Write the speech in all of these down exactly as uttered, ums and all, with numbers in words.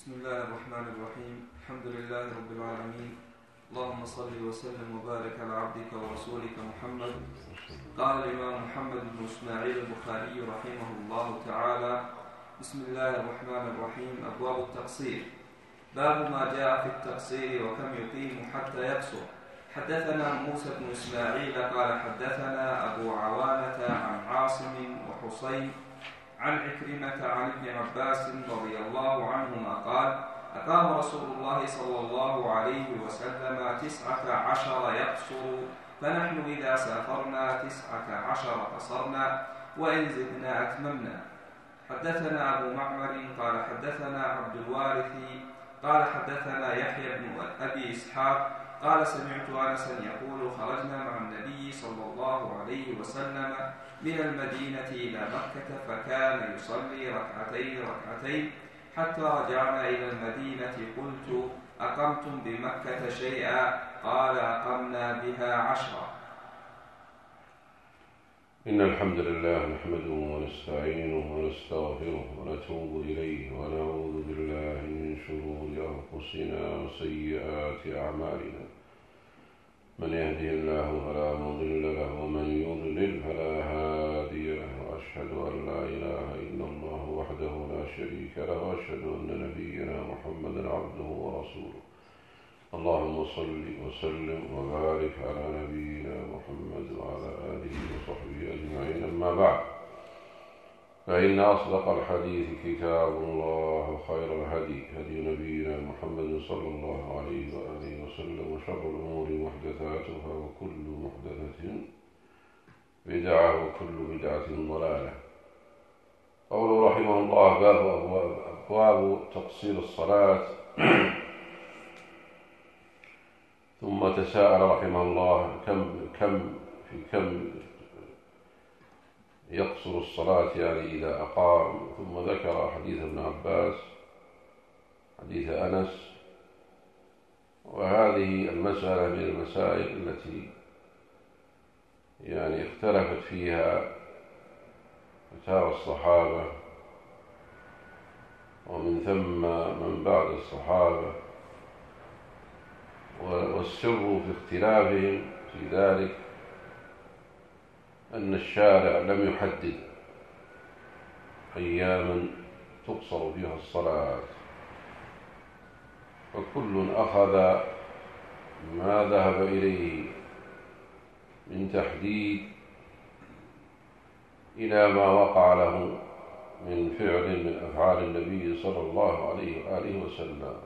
بسم الله الرحمن الرحيم. الحمد لله رب العالمين. اللهم صل وسلم وبارك على عبدك ورسولك محمد. قال الإمام محمد بن إسماعيل البخاري رحمه الله تعالى: بسم الله الرحمن الرحيم. أبواب التقصير. باب ما جاء في التقصير وكم يقيم حتى يقصر. حدثنا موسى بن إسماعيل قال حدثنا أبو عوانة عن عاصم وحصين عن عكرمة عن ابن عباس رضي الله عنهما قال: أقام رسول الله صلى الله عليه وسلم تسعة عشر يقصر، فنحن إذا سافرنا تسعة عشر قصرنا، وإن زدنا أتممنا. حدثنا أبو معمر قال حدثنا عبد الوارث قال حدثنا يحيى بن أبي إسحاق قال: سمعت أنسا يقول: خرجنا مع النبي صلى الله عليه وسلم من المدينة إلى مكة، فكان يصلي ركعتين ركعتين حتى رجعنا إلى المدينة. قلت: أقمتم بمكة شيئا؟ قال: أقمنا بها عشرا. إن الحمد لله نحمده ونستعينه ونستغفره ونتوب إليه ونعوذ بالله من شرور أنفسنا وسيئات أعمالنا. من يهده الله فلا مضل له ومن يضلل فلا هادي له، وأشهد أن لا إله إلا الله وحده لا شريك له، وأشهد أن نبينا محمدا عبده ورسوله. اللهم صل وسلم وبارك على نبينا محمد وعلى آله وصحبه أجمعين. أما بعد، فإن أصدق الحديث كتاب الله، وخير الهدي هدي نبينا محمد صلى الله عليه وآله وسلم، وشر الأمور محدثاتها، وكل محدثة بدعة، وكل بدعة ضلالة. قوله رحمه الله: باب أبواب تقصير الصلاة. ثم تساءل رحمه الله كم كم في كم يقصر الصلاة، يعني إذا أقام. ثم ذكر حديث ابن عباس، حديث أنس. وهذه المسألة من المسائل التي يعني اختلفت فيها فتاوى الصحابة، ومن ثم من بعد الصحابة. والسر في اختلافهم في ذلك أن الشارع لم يحدد أياما تقصر فيها الصلاة، فكل أخذ ما ذهب إليه من تحديد إلى ما وقع له من فعل من أفعال النبي صلى الله عليه وآله وسلم.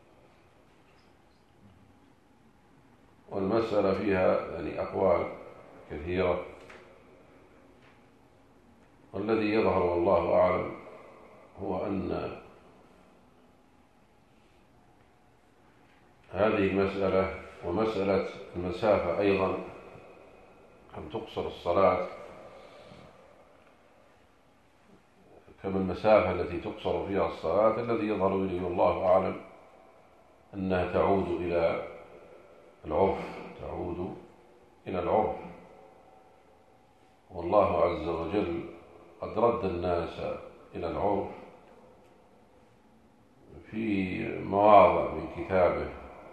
والمسألة فيها يعني أقوال كثيرة، والذي يظهر والله أعلم هو أن هذه المسألة ومسألة المسافة أيضا، كم تقصر الصلاة، كم المسافة التي تقصر فيها الصلاة، الذي يظهر إليه والله أعلم أنها تعود إلى العرف، تعود إلى العرف. والله عز وجل قد رد الناس إلى العرف في مواضع من كتابه.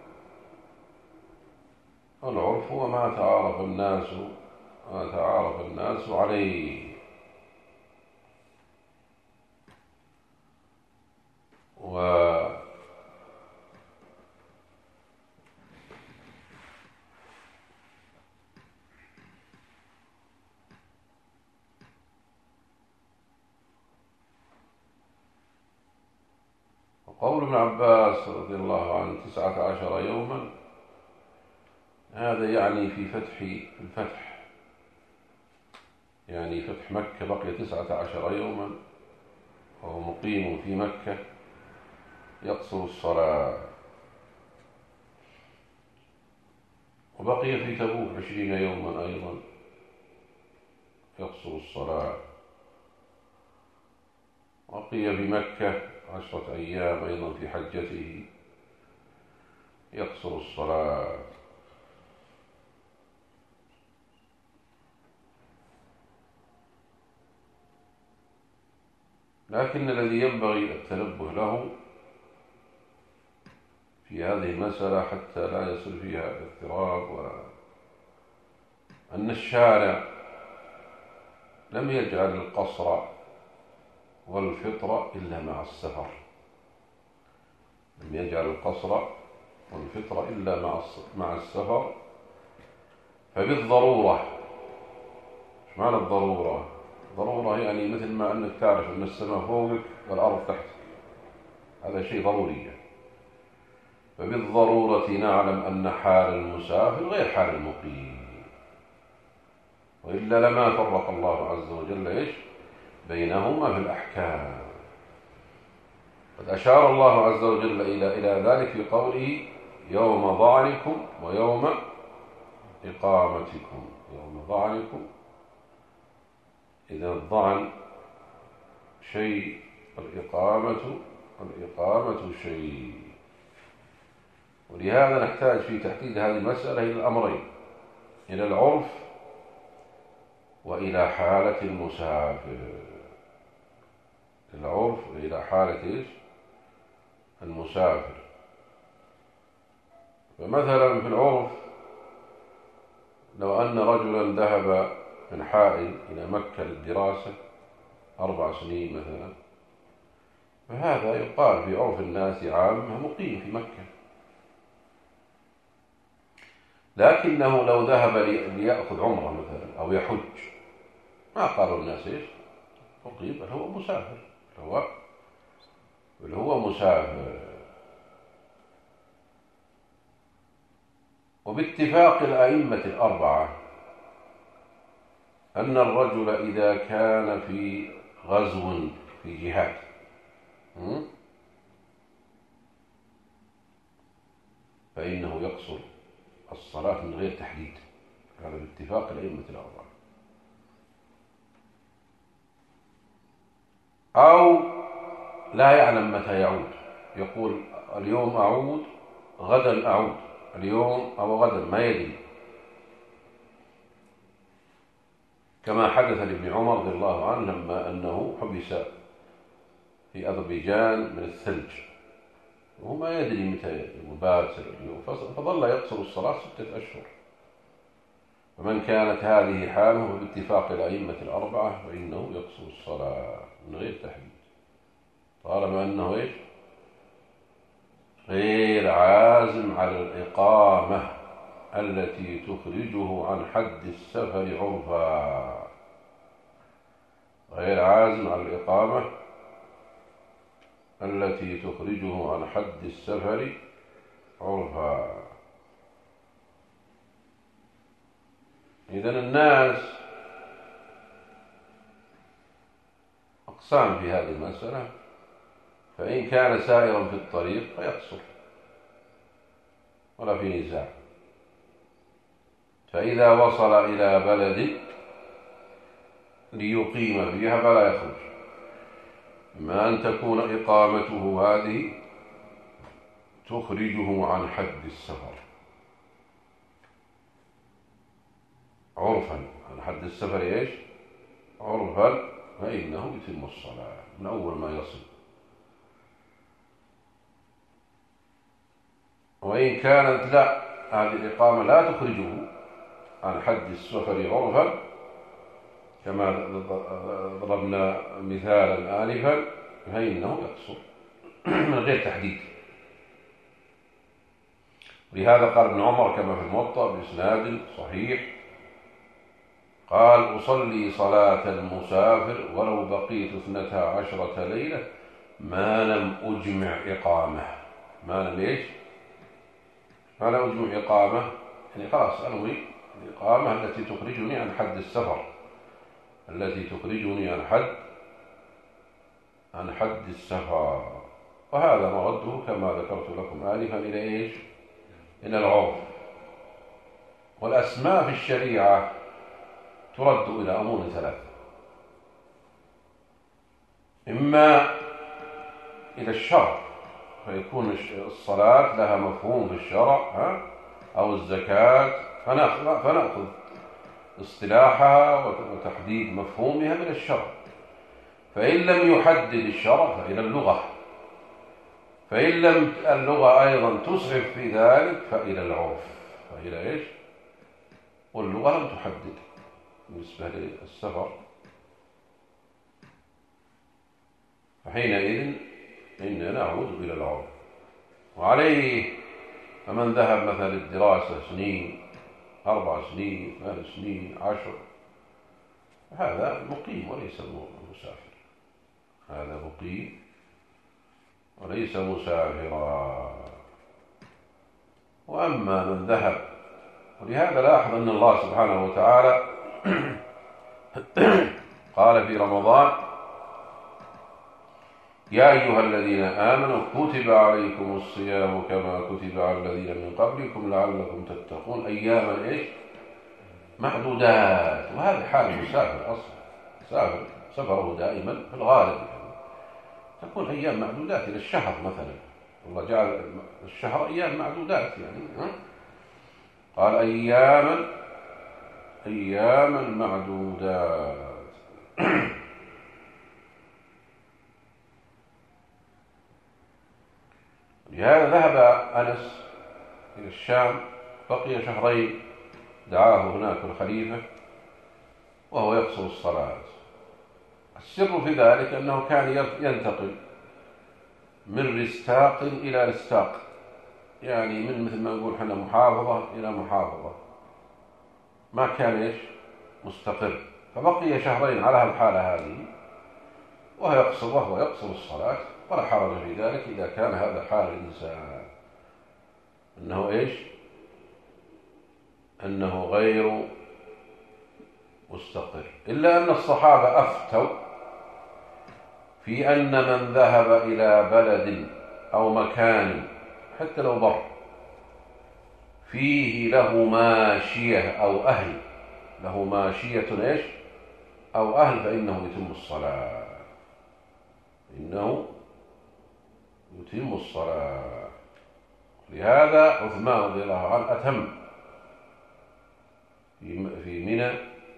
العرف هو ما تعارف الناس ما تعارف الناس عليه. و قول ابن عباس رضي الله عنه تسعة عشر يوما، هذا يعني في فتح الفتح، يعني فتح مكة بقي تسعة عشر يوما، وهو مقيم في مكة يقصر الصلاة. وبقي في تبوك عشرين يوما أيضا يقصر الصلاة. بقي في مكة عشرة أيام أيضا في حجته يقصر الصلاة. لكن الذي ينبغي التنبه له في هذه المسألة حتى لا يصل فيها اضطراب، وأن الشارع لم يجعل القصر والفطر إلا مع السفر، لم يجعل القصر والفطر إلا مع السفر، فبالضرورة. ايش معنى الضرورة؟ ضرورة يعني مثل ما أنك تعرف أن السماء فوقك والأرض تحتك، هذا شيء ضروري. فبالضرورة نعلم أن حال المسافر غير حال المقيم، وإلا لما فرق الله عز وجل إيش بينهما في الأحكام. قد أشار الله عز وجل إلى إلى ذلك في قوله يوم ظعنكم ويوم إقامتكم. يوم ظعنكم، إذا الظعن شيء، الإقامة الإقامة شيء. ولهذا نحتاج في تحديد هذه المسألة إلى الأمرين: إلى العرف وإلى حالة المسافر. العرف وإلى حالة إيش؟ المسافر. فمثلا في العرف لو أن رجلا ذهب من حائل إلى مكة للدراسة أربع سنين مثلا، فهذا يقال في عرف الناس عامة مقيم في مكة. لكنه لو ذهب ليأخذ عمرة مثلا أو يحج، ما قالوا الناس إيش مقيم، بل هو مسافر، هو بل هو مسافر. وباتفاق الأئمة الأربعة أن الرجل إذا كان في غزو في جهاد فإنه يقصر الصلاة من غير تحديد، هذا باتفاق الأئمة الأربعة. أو لا يعلم متى يعود، يقول اليوم أعود غدا أعود، اليوم أو غدا، ما يدري، كما حدث لابن عمر رضي الله عنه لما أنه حبس في أذربيجان من الثلج وهو ما يدري متى يباتر اليوم، فظل يقصر الصلاة ستة أشهر. فمن كانت هذه حاله باتفاق الأئمة الأربعة فإنه يقصر الصلاة من غير تحديد، طالما أنه إيش غير عازم على الإقامة التي تخرجه عن حد السفر عرفا، غير عازم على الإقامة التي تخرجه عن حد السفر عرفا. إذن الناس أقسام في هذه المسألة، فإن كان سائرا في الطريق فيقصر ولا في نزاع، فإذا وصل إلى بلد ليقيم فيها فلا يخرج، إما أن تكون إقامته هذه تخرجه عن حد السفر عرفا، عن حد السفر إيش عرفا، فإنه يتم الصلاة من أول ما يصل. وإن كانت لا، هذه الإقامة لا تخرجه عن حد السفر عرفا، كما ضربنا مثالا آنفا، فإنه يقصر من غير تحديد. لهذا قال ابن عمر كما في الموطأ بإسناد صحيح، قال أصلي صلاة المسافر ولو بقيت اثنتا عشرة ليلة ما لم أجمع إقامة. ما لم إيش؟ ما لم أجمع إقامة، يعني خلاص أنوي الإقامة التي تخرجني عن حد السفر، التي تخرجني عن حد عن حد السفر. وهذا مرده كما ذكرت لكم آنفا إلى إيش؟ إلى العرف. والأسماء في الشريعة ترد إلى أمور ثلاثة: إما إلى الشرع فيكون الصلاة لها مفهوم في الشرع، ها؟ أو الزكاة فنأخذ اصطلاحها وتحديد مفهومها من الشرع. فإن لم يحدد الشرع فإلى اللغة، فإن لم اللغة أيضا تسعف في ذلك فإلى العرف، فإلى إيش؟ واللغة لم تحدد بالنسبة للسفر، فحينئذ إننا نعود إلى العرف. وعليه فمن ذهب مثلا للدراسة سنين، أربع سنين، ثمان سنين، عشر، هذا مقيم وليس مسافر، هذا مقيم وليس مسافرا. وأما من ذهب، ولهذا لاحظ أن الله سبحانه وتعالى قال في رمضان: يا أيها الذين آمنوا كتب عليكم الصيام كما كتب على الذين من قبلكم لعلكم تتقون أياما إيش؟ معدودات. وهذا حال المسافر أصلا، سافر سفره دائما في الغالب يعني تكون أيام معدودات إلى الشهر مثلا، الله جعل الشهر أيام معدودات يعني ها؟ قال أياما أياما معدودات. لهذا ذهب أنس إلى الشام، بقي شهرين، دعاه هناك الخليفة وهو يقصر الصلاة. السر في ذلك أنه كان ينتقل من رستاق إلى رستاق، يعني من مثل ما نقول حنا محافظة إلى محافظة، ما كان إيش مستقر. فبقي شهرين على الحالة هذه وهو يقصر وهو يقصر الصلاة، ولا حرج في ذلك إذا كان هذا حال الإنسان، أنه إيش أنه غير مستقر. إلا أن الصحابة أفتوا في أن من ذهب إلى بلد أو مكان حتى لو بر فيه له ماشية أو أهل، له ماشية إيش أو أهل، فإنه يتم الصلاة، إنه يتم الصلاة. لهذا عثمان رضي الله عنه أتم في منى،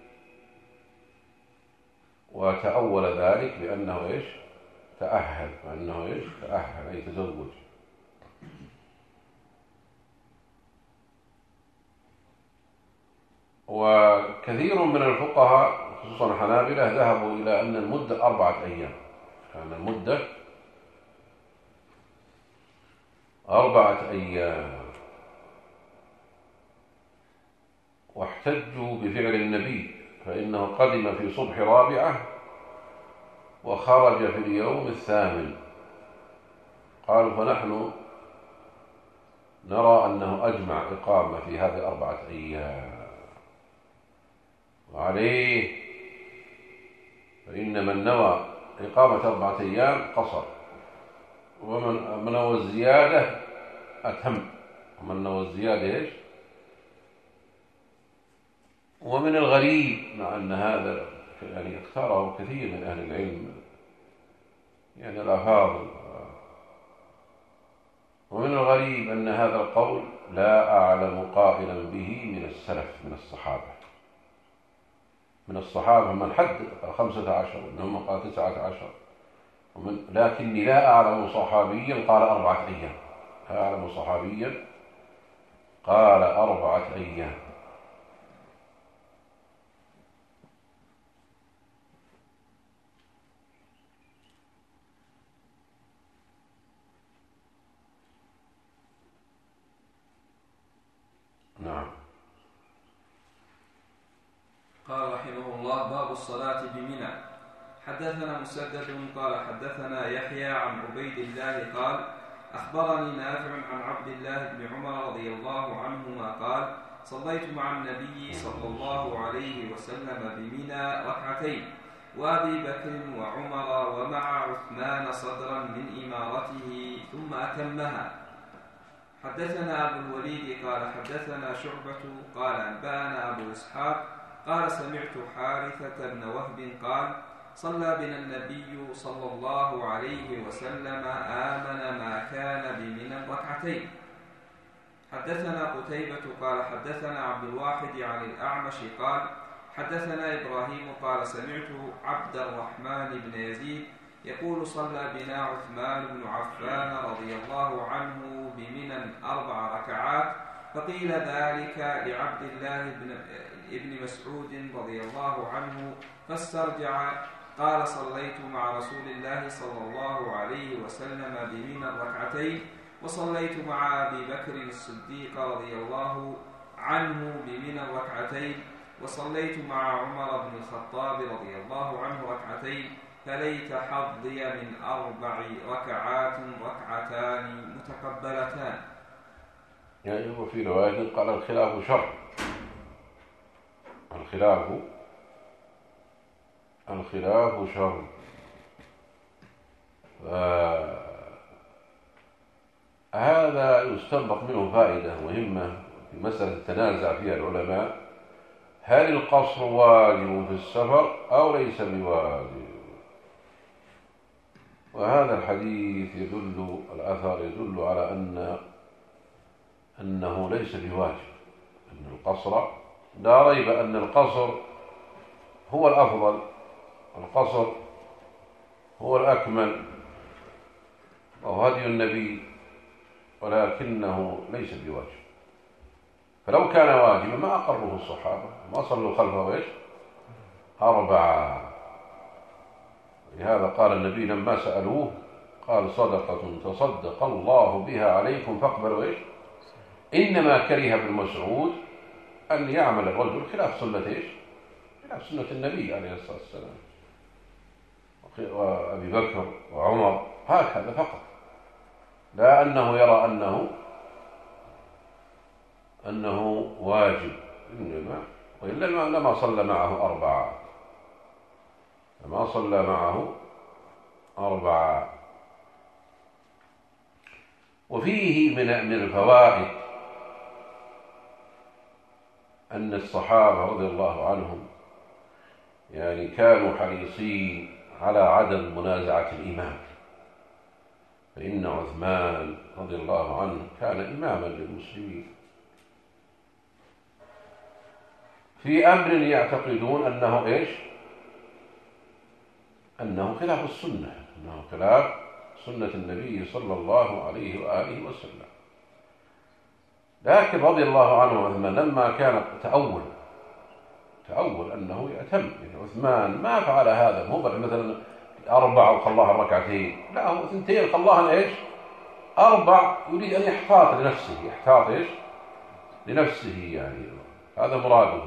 وتأول ذلك بأنه إيش تأهل، وأنه إيش تأهل أي تزوج. وكثير من الفقهاء خصوصا الحنابلة ذهبوا إلى أن المدة أربعة أيام، كان المدة أربعة أيام، واحتجوا بفعل النبي فإنه قدم في صبح رابعة وخرج في اليوم الثامن. قالوا فنحن نرى أنه أجمع إقامة في هذه أربعة أيام. وعليه فإن من نوى إقامة أربعة أيام قصر، ومن نوى الزيادة أتم، ومن نوى الزيادة إيش. ومن الغريب، مع أن هذا يعني اختاره كثير من أهل العلم يعني الأفاضل، ومن الغريب أن هذا القول لا أعلم قائلا به من السلف من الصحابة. من الصحابة من حد خمسة عشر، منهم قال تسعة عشر، ومن لكني لا أعلم صحابيا قال أربعة أيام، لا أعلم صحابيا قال أربعة أيام. نعم. قال رحمه الله: باب الصلاة بمنى. حدثنا مسدد قال حدثنا يحيى عن عبيد الله قال أخبرني نافع عن عبد الله بن عمر رضي الله عنهما قال: صليت مع النبي صلى الله عليه وسلم بمنى ركعتين، وأبي بكر وعمر ومع عثمان صدرا من إمارته ثم أتمها. حدثنا أبو الوليد قال حدثنا شعبة قال أنبأنا أبو إسحاق قال سمعت حارثة بن وهب قال: صلى بنا النبي صلى الله عليه وسلم آمن ما كان بمنى ركعتين. حدثنا قتيبة قال حدثنا عبد الواحد عن الأعمش قال حدثنا إبراهيم قال سمعت عبد الرحمن بن يزيد يقول صلى بنا عثمان بن عفان رضي الله عنه بمنى أربع ركعات، فقيل ذلك لعبد الله بن ابن مسعود رضي الله عنه فاسترجع، قال صليت مع رسول الله صلى الله عليه وسلم بمنى ركعتين، وصليت مع أبي بكر الصديق رضي الله عنه بمنى ركعتين، وصليت مع عمر بن الخطاب رضي الله عنه ركعتين، فليت حظي من أربع ركعات ركعتان متقبلتان. يعني وفي رواية قال الخلاف شر، الخلاف الخلاف شر. هذا يستنبط منه فائدة مهمة في مسألة تنازع فيها العلماء: هل القصر واجب في السفر أو ليس بواجب؟ وهذا الحديث يدل، الأثر يدل على أن أنه ليس بواجب، أن القصر لا ريب أن القصر هو الأفضل، القصر هو الأكمل وهو هدي النبي، ولكنه ليس بواجب. فلو كان واجبا ما أقره الصحابة، ما صلوا خلفه إيش؟ أربعة. لهذا قال النبي لما سألوه قال: صدقة تصدق الله بها عليكم فاقبلوا إيش؟ إنما كره ابن مسعود أن يعمل الرجل خلاف سنة إيش؟ خلاف سنة النبي عليه الصلاة والسلام، وأبي بكر وعمر هكذا فقط، لا أنه يرى أنه أنه واجب، إنما وإلا لما صلى معه أربعة، لما صلى معه أربعة. وفيه من من الفوائد أن الصحابة رضي الله عنهم يعني كانوا حريصين على عدم منازعة الإمام، فإن عثمان رضي الله عنه كان إماما للمسلمين في أمر يعتقدون أنه إيش؟ أنه خلاف السنة، أنه خلاف سنة النبي صلى الله عليه وآله وسلم. لكن رضي الله عنه عثمان لما كان تأول تأول أنه يأتم، يعني عثمان ما فعل هذا، مو مثلا أربع وخلاها ركعتين، لا، هو ثنتين خلاها إيش؟ أربع، يريد أن يحتاط لنفسه، يحتاط إيش؟ لنفسه، يعني هذا مراده.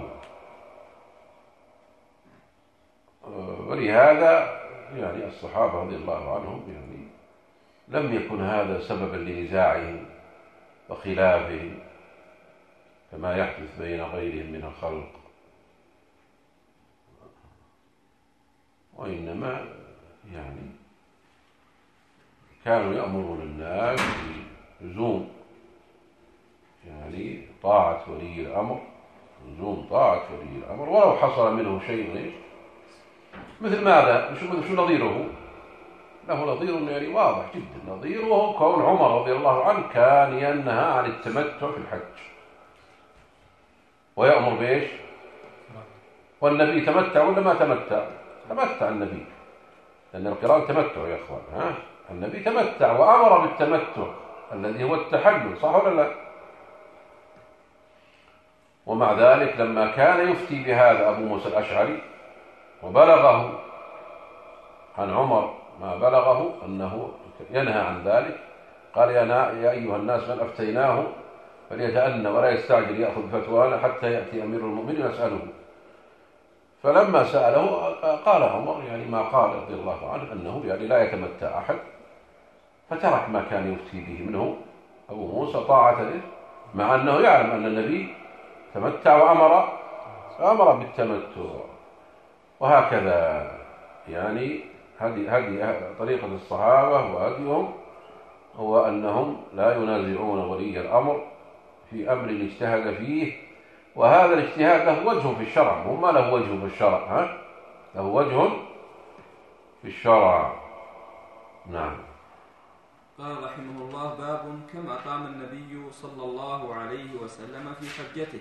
ولهذا يعني الصحابة رضي الله عنهم يعني لم يكن هذا سببا لنزاعهم وخلافهم كما يحدث بين غيرهم من الخلق، وإنما يعني كانوا يأمرون الناس بلزوم يعني طاعة ولي الأمر، لزوم طاعة ولي الأمر ولو حصل منه شيء مثل ماذا؟ شو نظيره؟ له نظير يعني واضح جدا، نظيره كون عمر رضي الله عنه كان ينهى عن التمتع في الحج ويأمر بإيش؟ والنبي تمتع ولا ما تمتع؟ تمتع النبي، لأن القران تمتع يا أخوان، ها؟ النبي تمتع وأمر بالتمتع الذي هو التحلل، صح ولا لا؟ ومع ذلك لما كان يفتي بهذا أبو موسى الأشعري وبلغه عن عمر ما بلغه أنه ينهى عن ذلك، قال: يا أيها الناس من أفتيناه فليتأنى ولا يستعجل يأخذ فتوانا حتى يأتي أمير المؤمنين يسأله. فلما سأله قال عمر يعني ما قال رضي الله عنه، أنه يعني لا يتمتع أحد، فترك ما كان يفتي به منه أبو موسى طاعة له، مع أنه يعلم أن النبي تمتع وأمر فأمر بالتمتع. وهكذا يعني هذه هذه طريقة الصحابة وهديهم، هو أنهم لا ينازعون ولي الأمر في أمر اجتهد فيه، وهذا الاجتهاد له وجه في الشرع، وما له وجه في الشرع، ها؟ له وجه في الشرع. نعم. قال رحمه الله: باب كما قام النبي صلى الله عليه وسلم في حجته.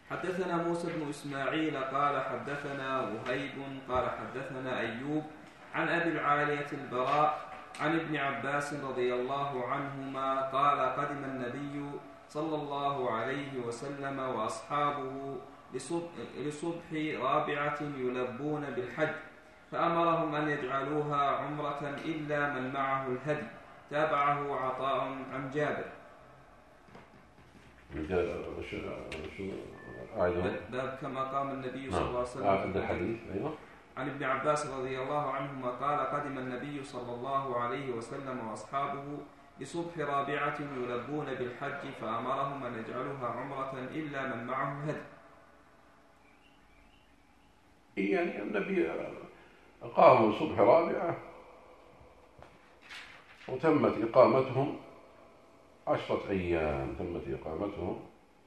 حدثنا موسى بن إسماعيل قال حدثنا وهيب قال حدثنا أيوب عن أبي العالية البراء عن ابن عباس رضي الله عنهما قال قدم النبي صلى الله عليه وسلم وأصحابه لصبح رابعة يلبون بالحج فأمرهم أن يجعلوها عمرة إلا من معه الهدي. تابعه عطاء عن جابر. باب كما قام النبي صلى الله عليه وسلم في الحديث. أيوة. عن ابن عباس رضي الله عنهما قال قدم النبي صلى الله عليه وسلم وأصحابه لصبح رابعة يلبون بالحج فأمرهم أن يجعلوها عمرة إلا من معه الهدي. يعني النبي قاموا صبح رابعة وتمت إقامتهم عشرة أيام تمت إقامتهم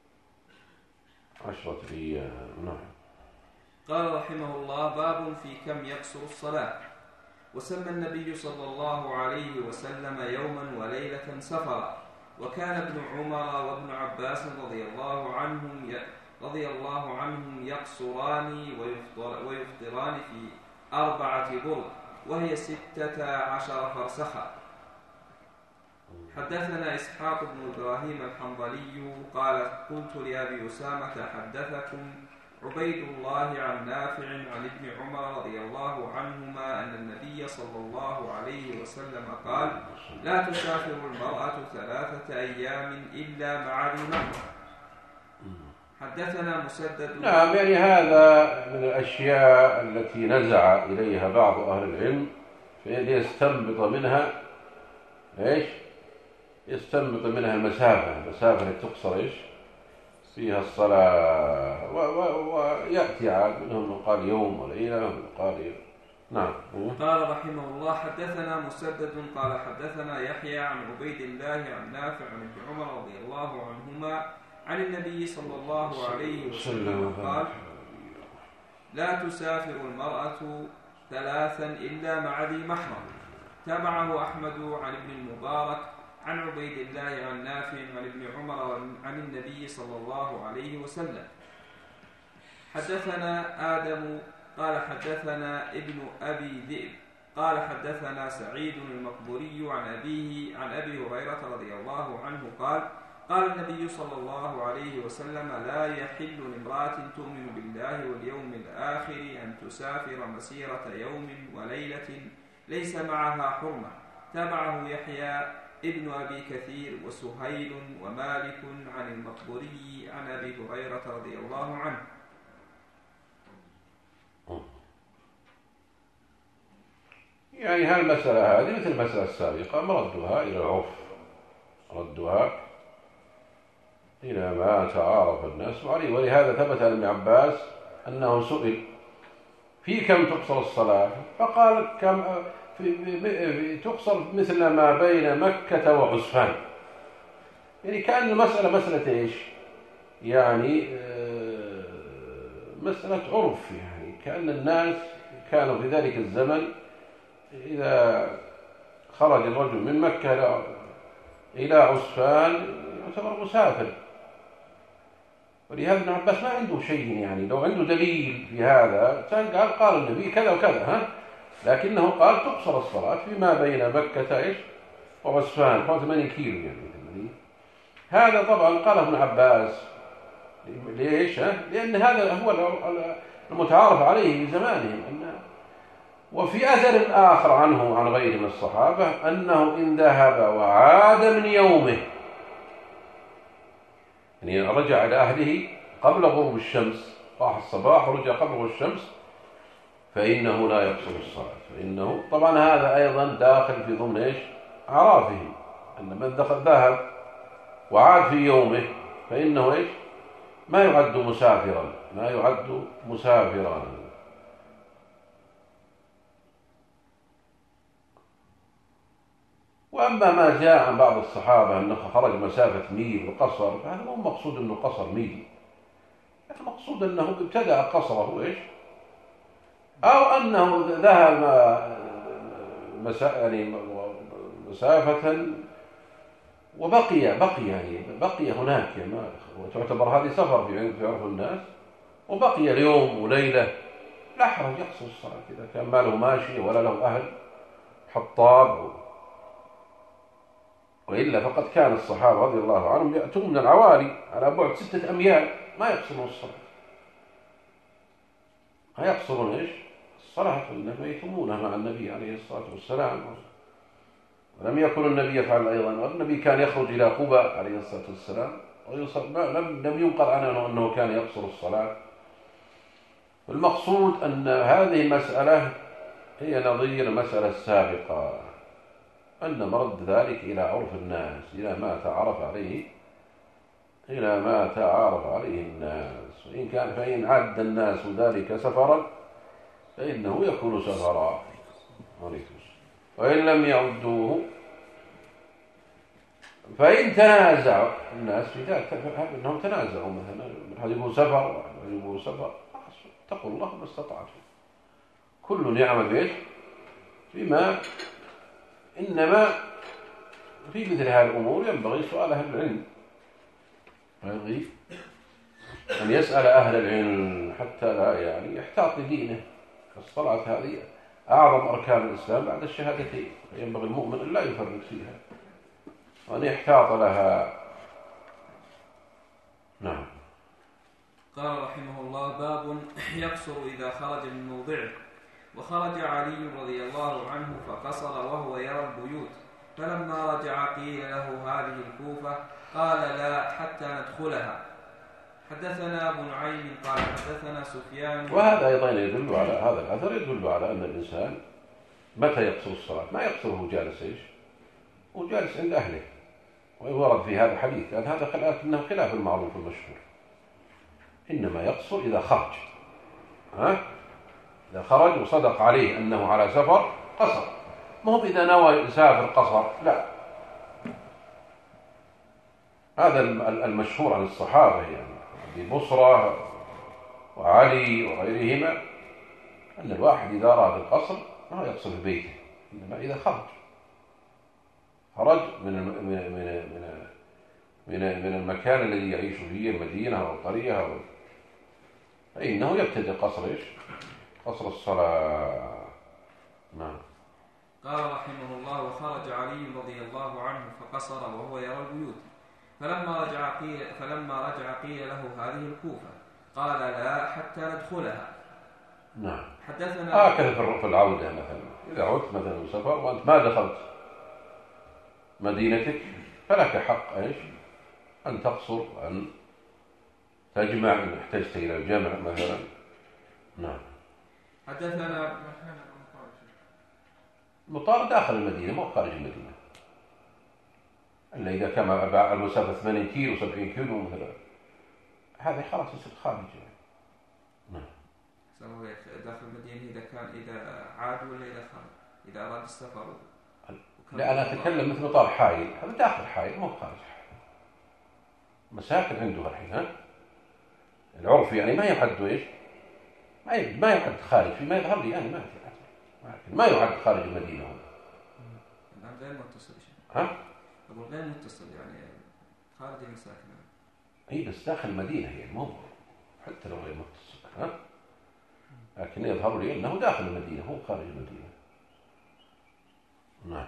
عشرة أيام. نعم. قال رحمه الله باب في كم يقصر الصلاة. وسمى النبي صلى الله عليه وسلم يوما وليلة سفرا وكان ابن عمر وابن عباس رضي الله عنهم رضي الله عنهم يقصران ويفطر ويفطران في أربعة برد وهي ستة عشر فرسخا. حدثنا إسحاق بن إبراهيم الحنظلي قال قلت لأبي أسامة حدثكم عبيد الله عن نافع عن ابن عمر رضي الله عنهما أن النبي صلى الله عليه وسلم قال لا تسافر المرأة ثلاثة أيام إلا مع ذي محرم. حدثنا مسدد. نعم، يعني هذا من الأشياء التي نزع إليها بعض أهل العلم ليستنبط منها إيش؟ يستنبط منها المسافة المسافة التي تقصر إيش؟ فيها الصلاة. ويأتي عاد منهم من قال يوم وليلة ومن قال يوم. نعم. قال رحمه الله حدثنا مسدد قال حدثنا يحيى عن عبيد الله عن نافع عن ابن عمر رضي الله عنهما عن النبي صلى الله عليه وسلم قال لا تسافر المرأة ثلاثا إلا مع ذي محرم. تابعه أحمد عن ابن المبارك عن عبيد الله عن نافع عن ابن عمر عن النبي صلى الله عليه وسلم. حدثنا آدم قال حدثنا ابن أبي ذئب قال حدثنا سعيد المقبوري عن أبيه عن أبي هريرة رضي الله عنه قال قال النبي صلى الله عليه وسلم لا يحل لامرأة تؤمن بالله واليوم الآخر أن تسافر مسيرة يوم وليلة ليس معها حرمة. تابعه يحيى ابن أبي كثير وسهيل ومالك عن المقبوري عن أبي هريرة رضي الله عنه. يعني هالمسألة هذه مثل المسألة السابقة مردها إلى العرف ردها إلى ما تعارف الناس عليه. ولهذا ثبت عن ابن عباس أنه سئل في كم تقصر الصلاة فقال كم في تقصر مثل ما بين مكة وعسفان. يعني كأن المسألة مسألة إيش؟ يعني مسألة عرف. يعني كأن الناس كانوا في ذلك الزمن إذا خرج الرجل من مكة إلى عسفان يعتبر مسافر. ولهذا ابن عباس ما عنده شيء، يعني لو عنده دليل في هذا قال قال النبي كذا وكذا، ها؟ لكنه قال تقصر الصلاة فيما بين مكة إيش وعسفان حوالي ثمانين كيلو يعني. هذا طبعا قال ابن عباس ليش؟ ها؟ لأن هذا هو المتعارف عليه في زمانهم. وفي أثر آخر عنه عن غيره من الصحابة أنه إن ذهب وعاد من يومه، يعني رجع إلى أهله قبل غروب الشمس، راح الصباح ورجع قبل غروب الشمس، فإنه لا يقصر الصلاة. فإنه طبعا هذا أيضا داخل في ضمن إيش؟ أعرافه، أن من دخل ذهب وعاد في يومه فإنه إيش؟ ما يعد مسافرا ما يعد مسافرا. وأما ما جاء عن بعض الصحابة أنه خرج مسافة ميل وقصر فهذا مو مقصود أنه قصر ميل، المقصود أنه ابتدأ قصره إيش؟ أو أنه ذهب يعني مسافة وبقي بقي يعني بقي هناك يعني وتعتبر هذه سفر في عرف الناس، وبقي اليوم وليلة لا حرج يقصر الصلاة إذا كان ماله ماشي ولا له أهل حطاب، وإلا فقد كان الصحابة رضي الله عنهم يأتون من العوالي على بعد ستة أميال ما يقصرون الصلاة، ما يقصرون إيش الصلاة، إنما يتمونها مع النبي عليه الصلاة والسلام. ولم يكن النبي يفعل أيضا، والنبي كان يخرج إلى قباء عليه الصلاة والسلام لم لم ينقل عنه أنه كان يقصر الصلاة. والمقصود أن هذه المسألة هي نظير المسألة السابقة، أن مرد ذلك إلى عرف الناس، إلى ما تعرف عليه إلى ما تعارف عليه الناس. وإن كان فإن عد الناس ذلك سفرا فإنه يكون سفرا، وإن لم يعدوه فإن تنازعوا الناس في ذلك فإنهم تنازعوا، مثلا هذا يقول سفر وهذا يقول سفر، اتقوا الله ما استطعتم، كل يعمل بإيش بما، إنما في مثل هذه الأمور ينبغي سؤال أهل العلم، ينبغي أن يسأل أهل العلم حتى لا يعني يحتاط لدينه. الصلاة هذه أعظم أركان الإسلام بعد الشهادتين، ينبغي المؤمن أن لا يفرط فيها وأن يحتاط لها. نعم. قال رحمه الله: باب يقصر إذا خرج من موضعه. وخرج علي رضي الله عنه فقصر وهو يرى البيوت، فلما رجع قيل له هذه الكوفة، قال لا حتى ندخلها. حدثنا أبو نعيم قال حدثنا سفيان. وهذا أيضا يدل على هذا الأثر يدل على أن الإنسان متى يقصر الصلاة، ما يقصره جالس إيش وجالس عند أهله. وورد في هذا الحديث لأن هذا خلاف أنه خلاف المعروف المشهور، إنما يقصر إذا خرج، ها إذا خرج وصدق عليه أنه على سفر قصر، ما هو إذا نوى يسافر قصر، لا. هذا المشهور عن الصحابة يعني أبي بصرة وعلي وغيرهما أن الواحد إذا أراد القصر ما يقصر في بيته، إنما إذا خرج خرج من من من من من المكان الذي يعيش فيه، المدينة أو القرية أو، فإنه يبتدئ قصر إيش قصر الصلاة. نعم. قال رحمه الله: وخرج علي رضي الله عنه فقصر وهو يرى البيوت، فلما رجع قيل فلما رجع قيل له هذه الكوفة، قال لا حتى ندخلها. نعم. حدثنا هكذا في العودة مثلا، إذا عدت مثلا سفر وأنت ما دخلت مدينتك فلك حق إيش أن تقصر، أن تجمع إن احتجت إلى الجمع مثلا. نعم. حدثنا مطار داخل المدينة مو خارج المدينة، إلا إذا كان المسافة ثمانين كيلو سبعين كيلو مثلا، هذا خلاص يصير خارج يعني. نعم. سواء داخل المدينة إذا كان إذا عاد ولا إذا خارج، إذا أراد السفر. لا أنا أتكلم مثل مطار حائل، هذا داخل حائل مو خارج حائل، مساكن عنده الحين. ها العرف يعني ما يحد إيش ما ما يحد خارج، فيما يظهر لي أنا ما في لكن ما يحد خارج المدينة هنا. الآن غير متصل شيء. ها؟ أقول غير متصل يعني خارج المساكن. إيه بس داخل المدينة يعني مو حتى لو غير متصل. ها؟ لكن يظهر لي أنه داخل المدينة هو خارج المدينة. نعم.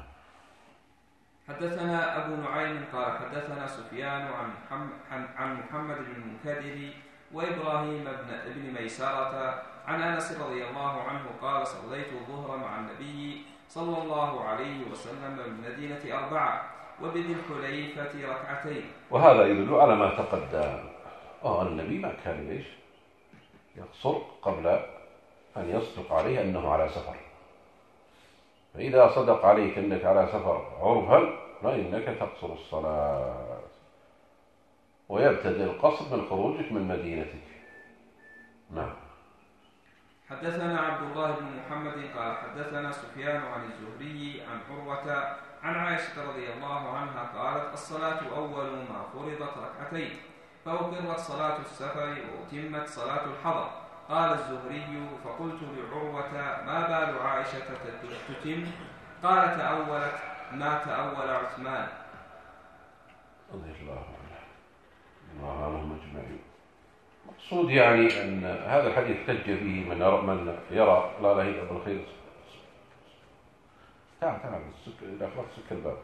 حدثنا أبو نعيم قال حدثنا سفيان عن محمد, عن محمد بن المنكدر وإبراهيم بن, بن ميسرة عن أنس رضي الله عنه قال: صليت الظهر مع النبي صلى الله عليه وسلم بالمدينة أربعة وبذي الحليفة ركعتين. وهذا يدل على ما تقدم، أه النبي ما كان ليش يقصر قبل أن يصدق عليه أنه على سفر، فإذا صدق عليك أنك على سفر عرفا فإنك تقصر الصلاة ويبتدئ القصر من خروجك من مدينتك. نعم. حدثنا عبد الله بن محمد قال حدثنا سفيان عن الزهري عن عروة عن عائشة رضي الله عنها قالت: الصلاة أول ما فرضت ركعتين، فأقرت صلاة السفر وأتمت صلاة الحضر. قال الزهري: فقلت لعروة: ما بال عائشة تتم؟ قال: تأولت ما تأول عثمان. رضي الله عنه الله عنهم أجمعين. المقصود يعني أن هذا الحديث احتج به من يرى, من يرى لا إله إلا بالخير. تعال تعال إذا أخلص سك الباب.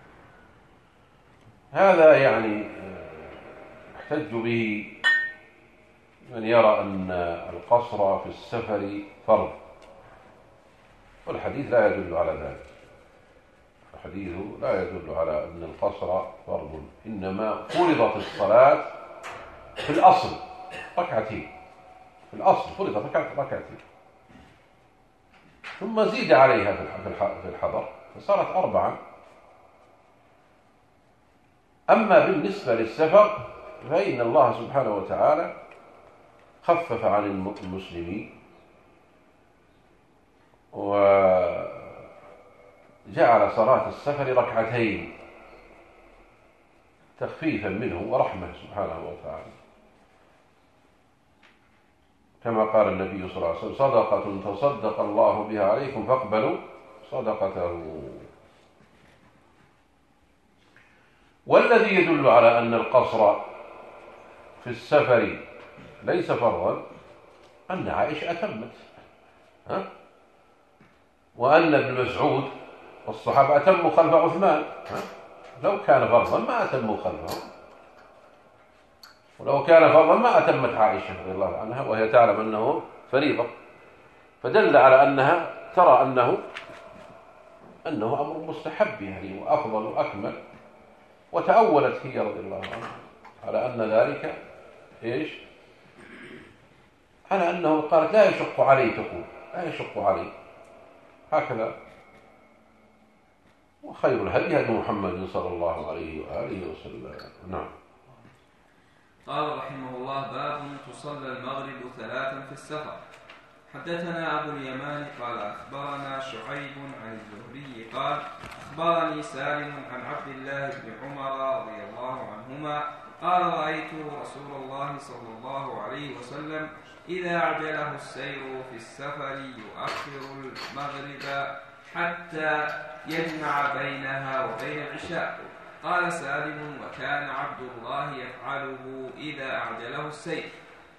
هذا يعني احتج به من يرى أن القصر في السفر فرض، والحديث لا يدل على ذلك. الحديث لا يدل على أن القصر فرض، إنما فرضت الصلاة في الأصل ركعتين، في الأصل فرضت ركعتين ثم زيد عليها في الحضر فصارت أربعة. أما بالنسبة للسفر فإن الله سبحانه وتعالى خفف عن المسلمين وجعل صلاة السفر ركعتين تخفيفا منه ورحمة سبحانه وتعالى، كما قال النبي صلى الله عليه وسلم: صدقة تصدق الله بها عليكم فاقبلوا صدقته. والذي يدل على أن القصر في السفر ليس فرضا أن عائشة أتمت، ها؟ وأن ابن مسعود والصحابة أتموا خلف عثمان، ها؟ لو كان فرضا ما أتموا خلفه، ولو كان فرضا ما أتمت عائشة رضي الله عنها وهي تعلم أنه فريضة، فدل على أنها ترى أنه أنه أمر مستحب يعني وأفضل وأكمل، وتأولت هي رضي الله عنها على أن ذلك إيش؟ على أنه قالت لا يشق علي، تقول لا يشق علي هكذا، وخير الهدي هدي محمد صلى الله عليه وآله وسلم. نعم. قال رحمه الله: باب تصلى المغرب ثلاثا في السفر. حدثنا أبو اليمان قال أخبرنا شعيب عن الزهري قال أخبرني سالم عن عبد الله بن عمر رضي الله عنهما قال: رأيت رسول الله صلى الله عليه وسلم إذا أعجله السير في السفر يؤخر المغرب حتى يجمع بينها وبين العشاء. قال سالم: وكان عبد الله يفعله إذا أعجله السير.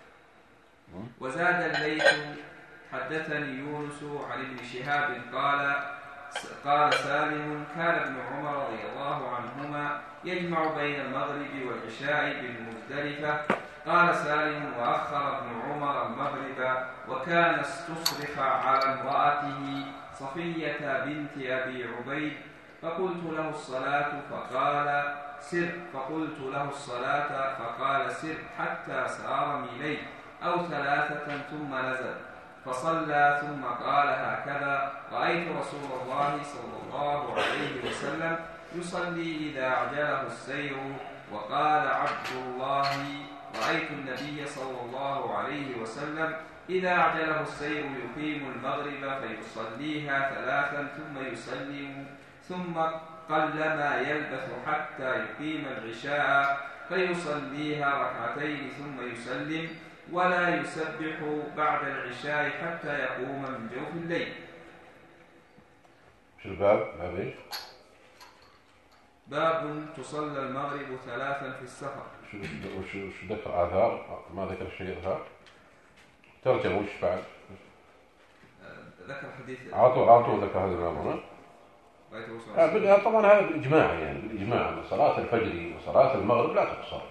وزاد الليث: حدثني يونس عن ابن شهاب قال قال سالم: كان ابن عمر رضي الله عنهما يجمع بين المغرب والعشاء بالمزدلفة. قال سالم: وأخر ابن عمر المغرب، وكان استصرخ على امرأته صفية بنت أبي عبيد، فقلت له الصلاة فقال سر فقلت له الصلاة فقال سر حتى سار ميلين أو ثلاثة ثم نزل فصلى ثم قال: هكذا رأيت رسول الله صلى الله عليه وسلم يصلي إذا أعجله السير. وقال عبد الله: رأيت النبي صلى الله عليه وسلم إذا أعجله السير يقيم المغرب فيصليها ثلاثا ثم يسلم، ثم قلما يلبث حتى يقيم العشاء فيصليها ركعتين ثم يسلم، ولا يسبح بعد العشاء حتى يقوم من جوف الليل. شو الباب؟ باب باب تصلى المغرب ثلاثا في السفر. شو شو شو ذكر آثار؟ ما ذكر شيء آثار؟ ترجم وش بعد؟ ذكر حديث عطوا عطوا ذكر هذا الأمر. آه طبعا هذا بالإجماع، يعني بالإجماع أن صلاة الفجر وصلاة المغرب لا تقصر،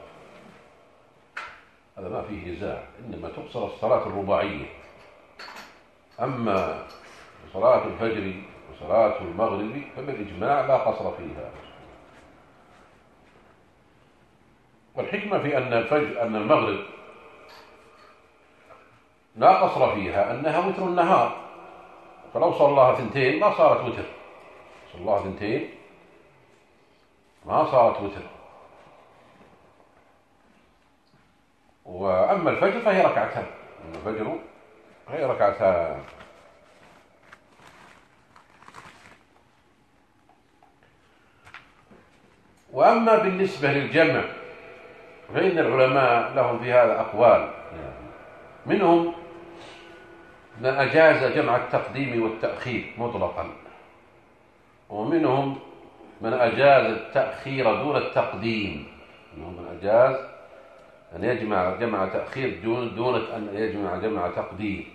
هذا ما فيه نزاع، إنما تقصر الصلاة الرباعية. أما صلاة الفجر وصلاة المغرب فبالإجماع لا قصر فيها. والحكمة في أن الفجر أن المغرب لا قصر فيها أنها وتر النهار، فلو صلاها ثنتين ما صارت وتر، صلاها ثنتين ما صارت وتر. وأما الفجر فهي ركعتان، الفجر هي ركعتان. وأما بالنسبة للجمع فإن العلماء لهم في هذا أقوال، منهم من أجاز جمع التقديم والتأخير مطلقا، ومنهم من أجاز التأخير دون التقديم، منهم من أجاز أن يجمع جمع تأخير دون دون أن يجمع جمع تقديم.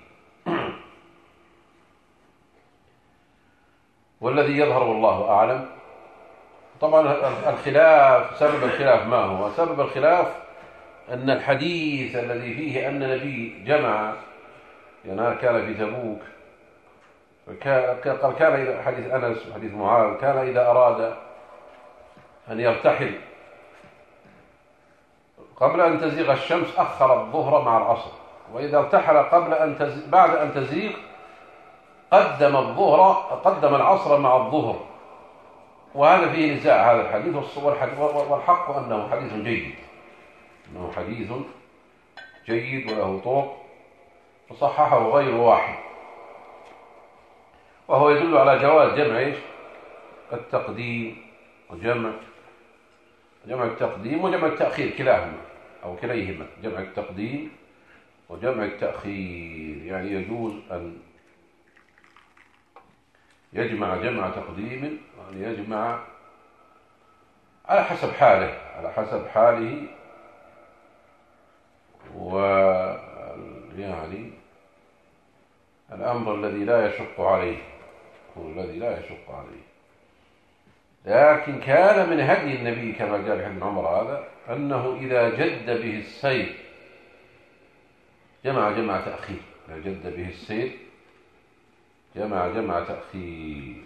والذي يظهر والله أعلم، طبعا الخلاف، سبب الخلاف ما هو؟ سبب الخلاف أن الحديث الذي فيه أن النبي جمع، يعني كان في تبوك، قال كان حديث أنس وحديث معاذ كان إذا أراد أن يرتحل قبل أن تزيغ الشمس أخر الظهر مع العصر، وإذا ارتحل قبل أن تزيغ بعد أن تزيغ قدم الظهر قدم العصر مع الظهر. وهذا فيه نزاع هذا الحديث، والحق أنه حديث جيد، أنه حديث جيد وله طرق وصححه غير واحد، وهو يدل على جواز جمع التقديم وجمع جمع التقديم وجمع التأخير كلاهما أو كليهما، جمع التقديم وجمع التأخير، يعني يجوز أن يجمع جمع تقديم، يعني يجمع على حسب حاله على حسب حاله ويعني الأمر الذي لا يشق عليه هو الذي لا يشق عليه. لكن كان من هدي النبي كما جاء في حديث عمر هذا أنه إذا جد به السير جمع جمع تأخير، إذا جد به السير جمع جمع تأخير.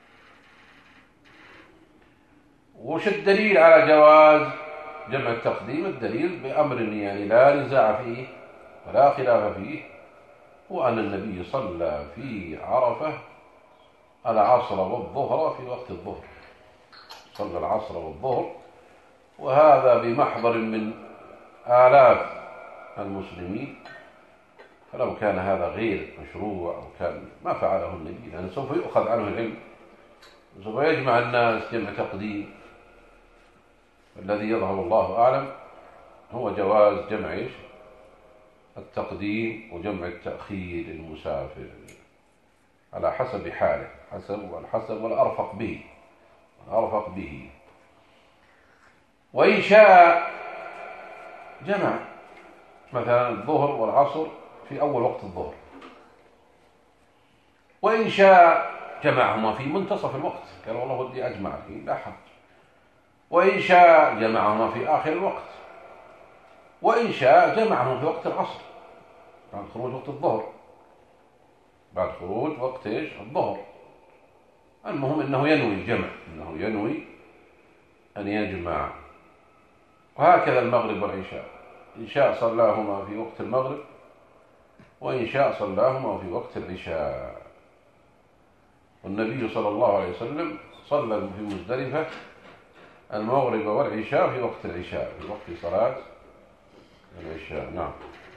وش الدليل على جواز جمع التقديم؟ الدليل بأمر يعني لا نزاع فيه ولا خلاف فيه، هو أن النبي صلى في عرفة العصر والظهر في وقت الظهر، صلى العصر والظهر، وهذا بمحضر من آلاف المسلمين، فلو كان هذا غير مشروع أو كان ما فعله النبي لأنه سوف يؤخذ عنه العلم، سوف يجمع الناس جمع تقديم. الذي يظهر الله أعلم هو جواز جمع التقديم وجمع التأخير المسافر على حسب حاله، حسب والحسب والأرفق به والأرفق به. وإن شاء جمع مثلا الظهر والعصر في أول وقت الظهر، وإن شاء جمعهما في منتصف الوقت، قال والله ودي أجمع فيه لا حرج، وإن شاء جمعهما في آخر الوقت، وإن شاء جمعهم في وقت العصر بعد خروج وقت الظهر، بعد خروج وقت إيش الظهر. المهم أنه ينوي الجمع، أنه ينوي أن يجمع. وهكذا المغرب والعشاء، إن شاء صلاهما في وقت المغرب، وإن شاء صلاهما في وقت العشاء. والنبي صلى الله عليه وسلم صلى في مزدلفة المغرب والعشاء في وقت العشاء، في وقت صلاة العشاء. نعم.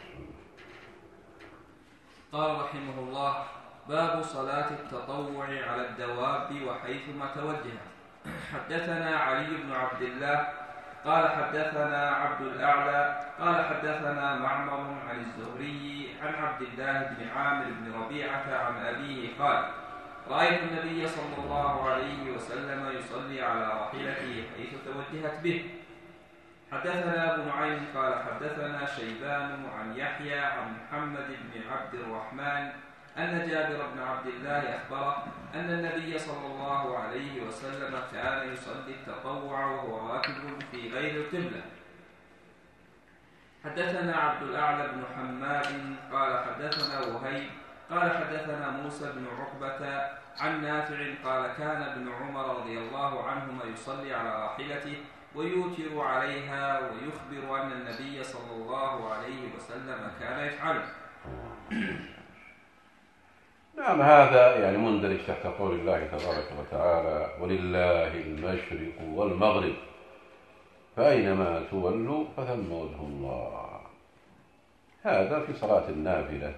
قال رحمه الله: باب صلاة التطوع على الدواب وحيثما توجه. حدثنا علي بن عبد الله قال حدثنا عبد الأعلى قال حدثنا معمر عن الزهري عن عبد الله بن عامر بن ربيعة عن أبيه قال: رأيت النبي صلى الله عليه وسلم يصلي على راحلته حيث توجهت به. حدثنا أبو نعيم قال حدثنا شيبان عن يحيى عن محمد بن عبد الرحمن أن جابر بن عبد الله أخبره أن النبي صلى الله عليه وسلم كان يصلي التطوع وهو راكب في غير القبلة. حدثنا عبد الأعلى بن حماد قال حدثنا وهيب قال حدثنا موسى بن عقبة عن نافع قال كان ابن عمر رضي الله عنهما يصلي على راحلته ويوتر عليها ويخبر أن النبي صلى الله عليه وسلم كان يفعله. نعم، هذا يعني مندرج تحت قول الله تبارك وتعالى: ولله المشرق والمغرب فأينما تولوا فثم وجه الله. هذا في صلاة النافلة،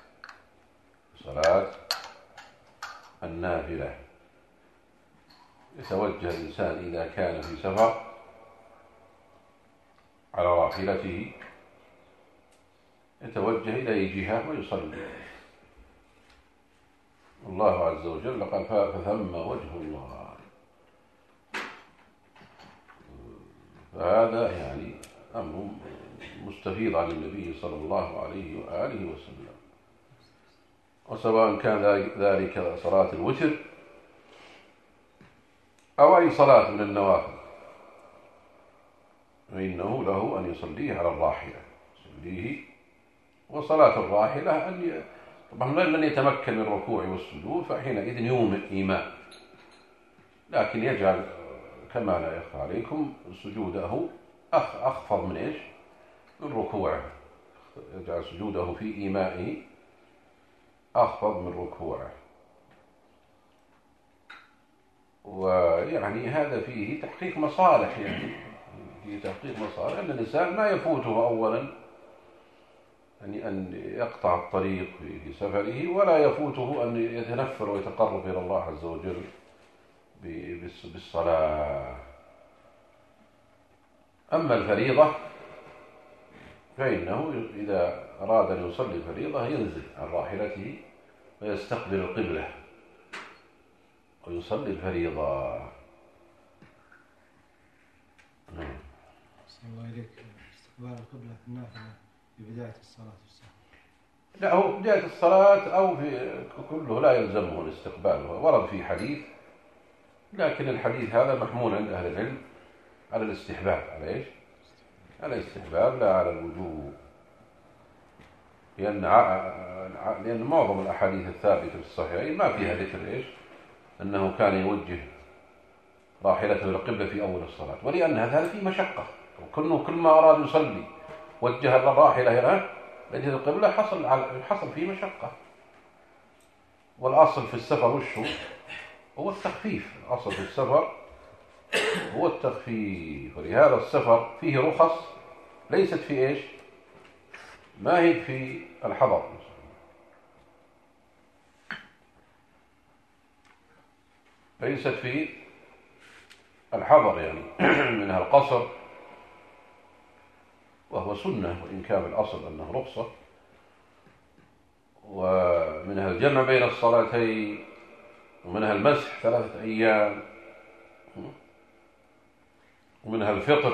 صلاة النافلة يتوجه الإنسان إذا كان في سفر على راحلته، يتوجه إلى أي جهة ويصلي. الله عز وجل قال: فثم وجه الله. فهذا يعني أمر مستفيض عن النبي صلى الله عليه وآله وسلم. وسواء كان ذلك صلاة الوتر أو أي صلاة من النوافل فإنه له أن يصليه على الراحلة يصليه. وصلاة الراحلة أن ي... طبعا لن يتمكن من الركوع والسجود فحينئذ يومئ إيمان، لكن يجعل كما لا يخفى عليكم سجوده أخ أخفض من إيش؟ من ركوعه، يجعل سجوده في إيمائه أخفض من ركوعه. ويعني هذا فيه تحقيق مصالح، يعني فيه تحقيق مصالح أن الإنسان ما يفوته أولا يعني أن يقطع الطريق في سفره، ولا يفوته أن يتنفر ويتقرب إلى الله عز وجل بالصلاة. أما الفريضة فإنه إذا أراد أن يصلي الفريضة ينزل عن راحلته ويستقبل القبلة ويصلي الفريضة. نعم. صلى الله عليك. استقبال القبلة في النافلة في بداية الصلاة والسلام. لا، هو بداية الصلاة أو في كله لا يلزمه الاستقبال، ورد في حديث، لكن الحديث هذا محمول عند أهل العلم على الاستحباب. على إيش؟ على الاستحباب لا على الوجوب، لأن لأن معظم الأحاديث الثابتة في الصحيحين ما فيها ذكر إيش؟ أنه كان يوجه راحلته إلى القبلة في أول الصلاة، ولأن هذا فيه مشقة، وكل كل ما أراد يصلي وجه الراحلة إلى وجه القبلة حصل حصل فيه مشقة. والأصل في السفر وشو؟ هو التخفيف. الأصل في السفر هو التخفيف، ولهذا السفر فيه رخص ليست في إيش؟ ما هي في الحضر. ليست في الحضر، يعني منها القصر وهو سنة، وإن كان الأصل أنه رخصة، ومنها الجمع بين الصلاتين، ومنها المسح ثلاثة أيام، ومنها الفطر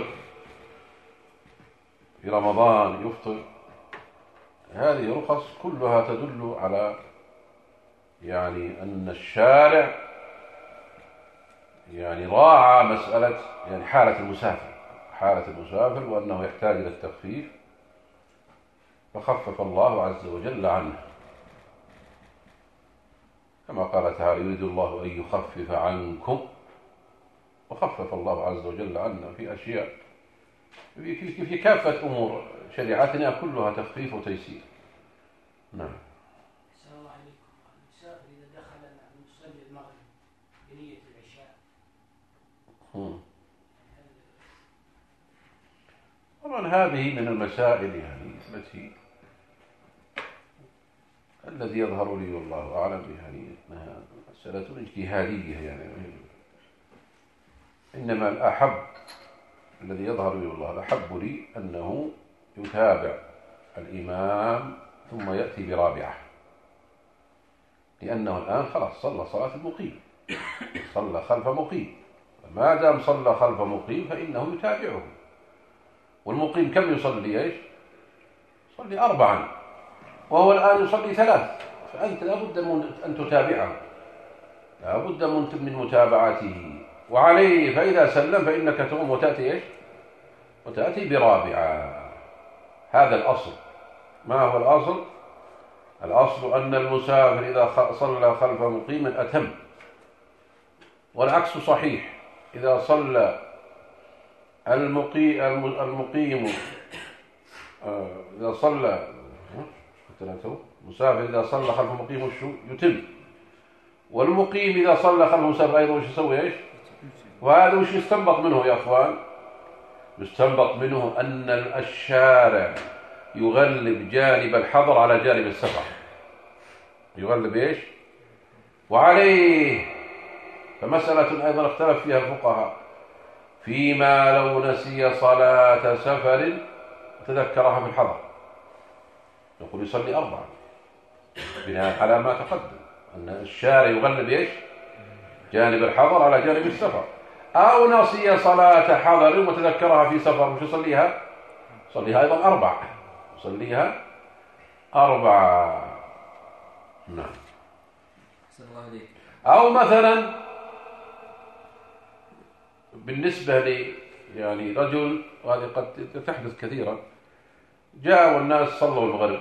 في رمضان يفطر. هذه رخص كلها تدل على يعني أن الشارع يعني راعى مسألة يعني حالة المسافر حالة المسافر وأنه يحتاج إلى التخفيف، فخفف الله عز وجل عنه، كما قال تعالى: يريد الله أن يخفف عنكم، وخفف الله عز وجل عنا في أشياء في, في كافة أمور شريعتنا كلها تخفيف وتيسير. نعم. السلام عليكم. المسافر إذا دخل المصلي المغرب بنية العشاء طبعا هذه من المسائل يعني التي الذي يظهر لي والله أعلم يعني أنها مسألة اجتهادية، يعني إنما الأحب الذي يظهر لي والله الأحب لي أنه يتابع الإمام ثم يأتي برابعة، لأنه الآن خلاص صلى صلاة المقيم، صلى خلف مقيم، ما دام صلى خلف مقيم فإنه يتابعه. والمقيم كم يصلي؟ إيش؟ يصلي أربعا، وهو الآن يصلي ثلاث، فأنت لابد من أن تتابعه، لابد من متابعته. وعليه فإذا سلم فإنك تقوم وتأتي إيش؟ وتأتي برابعة. هذا الأصل. ما هو الأصل؟ الأصل أن المسافر إذا صلى خلف مقيم أتم، والعكس صحيح. إذا صلى المقيم المقيم إذا صلى مسافر إذا صلى خلف مقيم وشو يتم، والمقيم إذا صلى خلف مسافر أيضا وش يسوي؟ إيش؟ وهذا وش يستنبط منه يا أخوان؟ يستنبط منه أن الشارع يغلب جانب الحضر على جانب السفر، يغلب إيش؟ وعليه فمسألة أيضا اختلف فيها الفقهاء فيما لو نسي صلاة سفر تذكرها في الحضر، يقول يصلي أربعة بناء على ما تقدم أن الشارع يغلب إيش؟ جانب الحضر على جانب السفر. أو نسي صلاة حضر وتذكرها في سفر، مش يصليها؟ يصليها أيضا أربع، يصليها أربع. نعم. أحسن الله عليك. أو مثلا بالنسبة لي يعني رجل، وهذه قد تحدث كثيرا، جاء والناس صلوا المغرب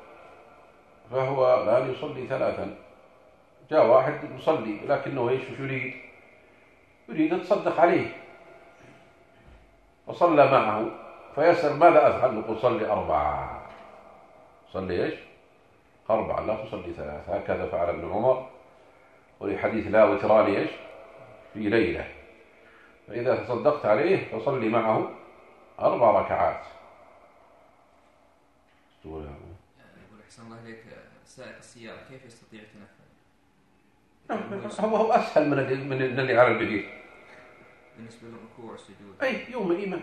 فهو الآن يصلي ثلاثا، جاء واحد يصلي لكنه ايش يريد؟ يريد أن تصدق عليه وصلى معه، فيسأل ماذا أفعل؟ نقول صلي أربعة. صلي ايش؟ أربعة، لا تصلي ثلاثة. هكذا فعل ابن عمر، ولحديث لا وتران ايش؟ في ليلة. فإذا تصدقت عليه فصلي معه أربع ركعات. يقول أحسن الله عليك، سائق السيارة كيف يستطيع التنفل؟ هو هو أسهل من من اللي على البديل بالنسبة للركوع والسجود. أي يوم إيمان،